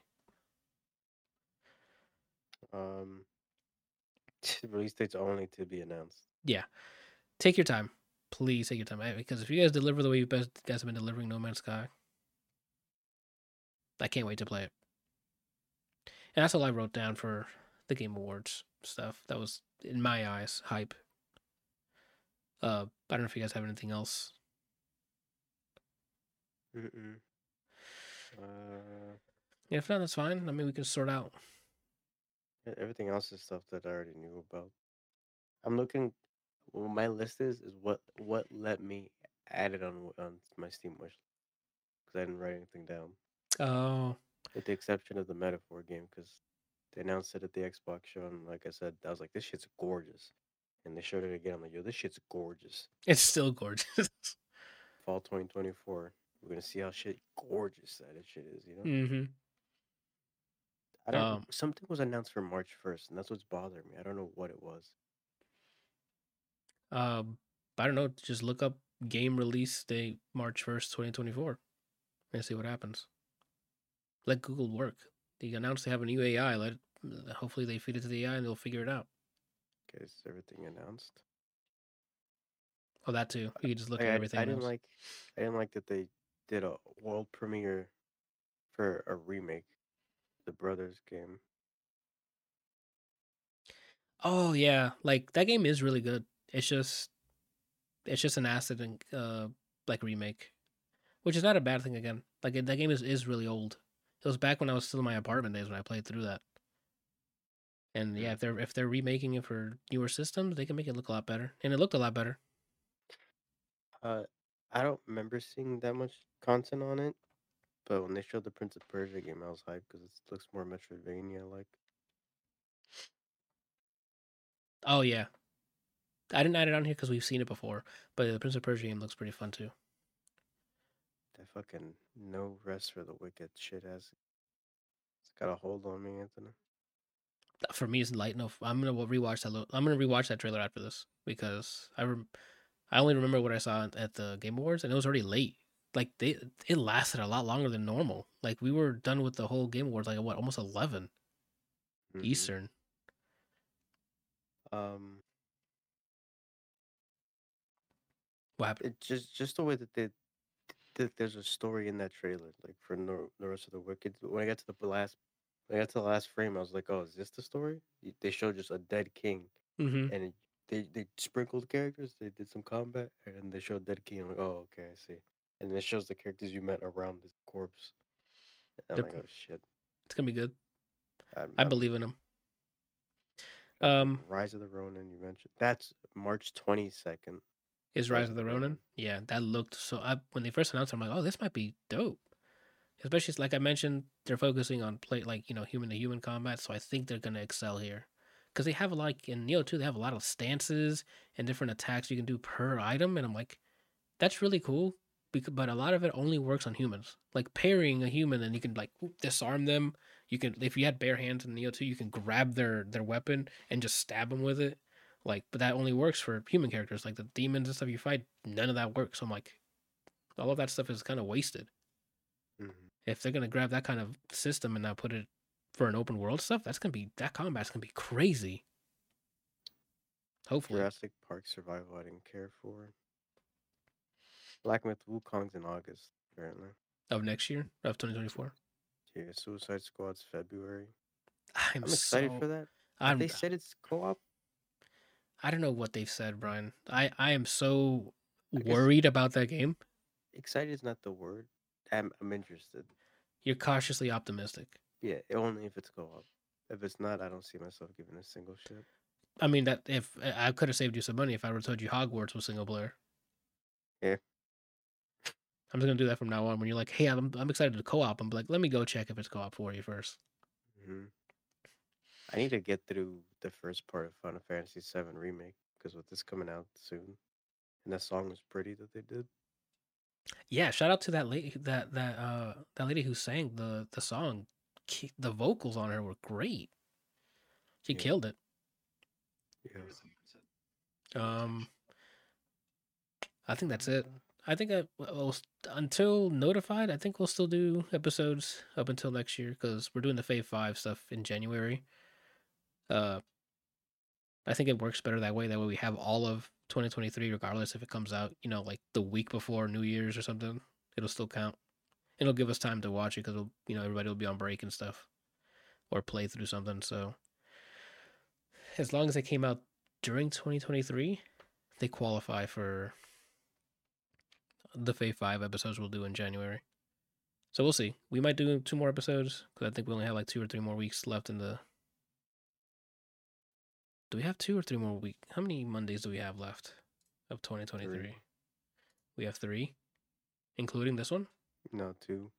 Release date's only to be announced. Yeah, take your time, please take your time, because if you guys deliver the way you guys have been delivering No Man's Sky, I can't wait to play it. And that's all I wrote down for the Game Awards stuff. That was, in my eyes, hype. I don't know if you guys have anything else. Yeah, if not, that's fine. I mean, we can sort out. Everything else is stuff that I already knew about. I'm looking. What my list is what let me add it on my Steam wish, because I didn't write anything down, Oh, with the exception of the Metaphor game, because they announced it at the Xbox show, and like I said, I was like, this shit's gorgeous, and they showed it again. I'm like, yo, this shit's gorgeous. it's still gorgeous. Fall 2024. We're gonna see how gorgeous that shit is. Mm-hmm. I don't. Something was announced for March 1st, and that's what's bothering me. I don't know what it was. I don't know. Just look up game release date, March 1st, 2024, and see what happens. Let Google work. They announced they have a new AI. Hopefully they feed it to the AI and they'll figure it out. Okay, is everything announced? Oh, that too. You can just look at everything. I didn't like that they did a world premiere for a remake, the Brothers game. Oh yeah, like that game is really good. It's just an acid and like remake, which is not a bad thing. Again, like that game is really old. It was back when I was still in my apartment days when I played through that. And yeah, if they're remaking it for newer systems, they can make it look a lot better, and it looked a lot better. I don't remember seeing that much content on it, but when they showed the Prince of Persia game, I was hyped because it looks more Metroidvania-like. Oh yeah, I didn't add it on here because we've seen it before, but the Prince of Persia game looks pretty fun too. That fucking no rest for the wicked shit it's got a hold on me, Anthony. For me, it's light enough. I'm gonna rewatch that. I'm gonna rewatch that trailer after this, because I only remember what I saw at the Game Awards, and it was already late. Like it lasted a lot longer than normal. Like, we were done with the whole Game Awards like at what, almost 11 Eastern. What happened? It just the way that there's a story in that trailer, like for no rest of the wicked. When I got to the last frame, I was like, oh, is this the story? They showed just a dead king, and they sprinkled characters. They did some combat, and they showed dead king. I'm like, oh, okay, I see. And then it shows the characters you met around the corpse. And I'm like, oh shit, it's gonna be good. I believe in him. Rise of the Ronin, you mentioned. That's March 22nd. Is Rise of the Ronin? Yeah, that looked so. When they first announced it, I'm like, oh, this might be dope. Especially like I mentioned, they're focusing on human to human combat, so I think they're gonna excel here. Because they have like in Neo 2, they have a lot of stances and different attacks you can do per item, and I'm like, that's really cool. But a lot of it only works on humans. Like parrying a human, and you can like disarm them. You can, if you had bare hands in Neo 2, you can grab their weapon and just stab them with it. Like, but that only works for human characters. Like the demons and stuff you fight, none of that works. So I'm like, all of that stuff is kind of wasted. Mhm. If they're gonna grab that kind of system and now put it for an open world stuff, that combat's gonna be crazy. Hopefully. Jurassic Park Survival I didn't care for. Black Myth Wukong's in August, apparently. Of next year, of 2024. Yeah, Suicide Squad's February. I'm I'm excited for that. They said it's co-op. I don't know what they've said, Brian. I am so I guess- worried about that game. Excited is not the word. I'm interested. You're cautiously optimistic. Yeah, only if it's co-op. If it's not, I don't see myself giving a single shit. I mean, that if I could have saved you some money if I would have told you Hogwarts was single player. Yeah. I'm just gonna do that from now on. When you're like, "Hey, I'm excited to co-op," I'm like, "Let me go check if it's co-op for you first." hmm I need to get through the first part of Final Fantasy VII Remake because with this coming out soon, and that song was pretty that they did. Yeah, shout out to that lady that lady who sang the song. The vocals on her were great. She Yeah. killed it. Yeah. I think that's it. I think until notified, I think we'll still do episodes up until next year because we're doing the Fave 5 stuff in January. I think it works better that way. That way we have all of 2023, regardless if it comes out, like the week before New Year's or something. It'll still count. It'll give us time to watch it because everybody will be on break and stuff, or play through something. So as long as they came out during 2023, they qualify for the Fave 5 episodes we'll do in January. So we'll see. We might do 2 more episodes because I think we only have like 2 or 3 more weeks left in the. Do we have 2 or 3 more weeks? How many Mondays do we have left of 2023? 3. We have 3, including this one. No, 2.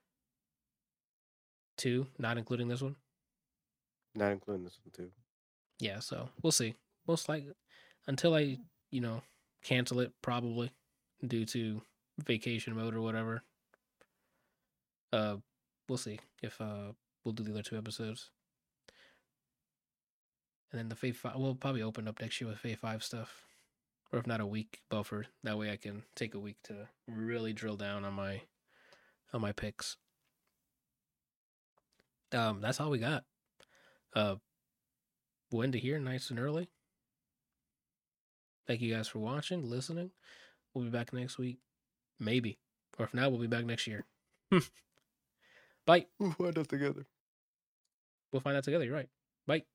2, not including this one. Not including this one too. Yeah, so we'll see. Most likely, until I, cancel it probably due to vacation mode or whatever. We'll see if we'll do the other 2 episodes. And then the Fave 5, we'll probably open up next year with Fave 5 stuff. Or if not, a week buffer. That way I can take a week to really drill down on my picks. That's all we got. We'll end it here nice and early. Thank you guys for watching, listening. We'll be back next week. Maybe. Or if not, we'll be back next year. Bye. We'll find out together. We'll find out together. You're right. Bye.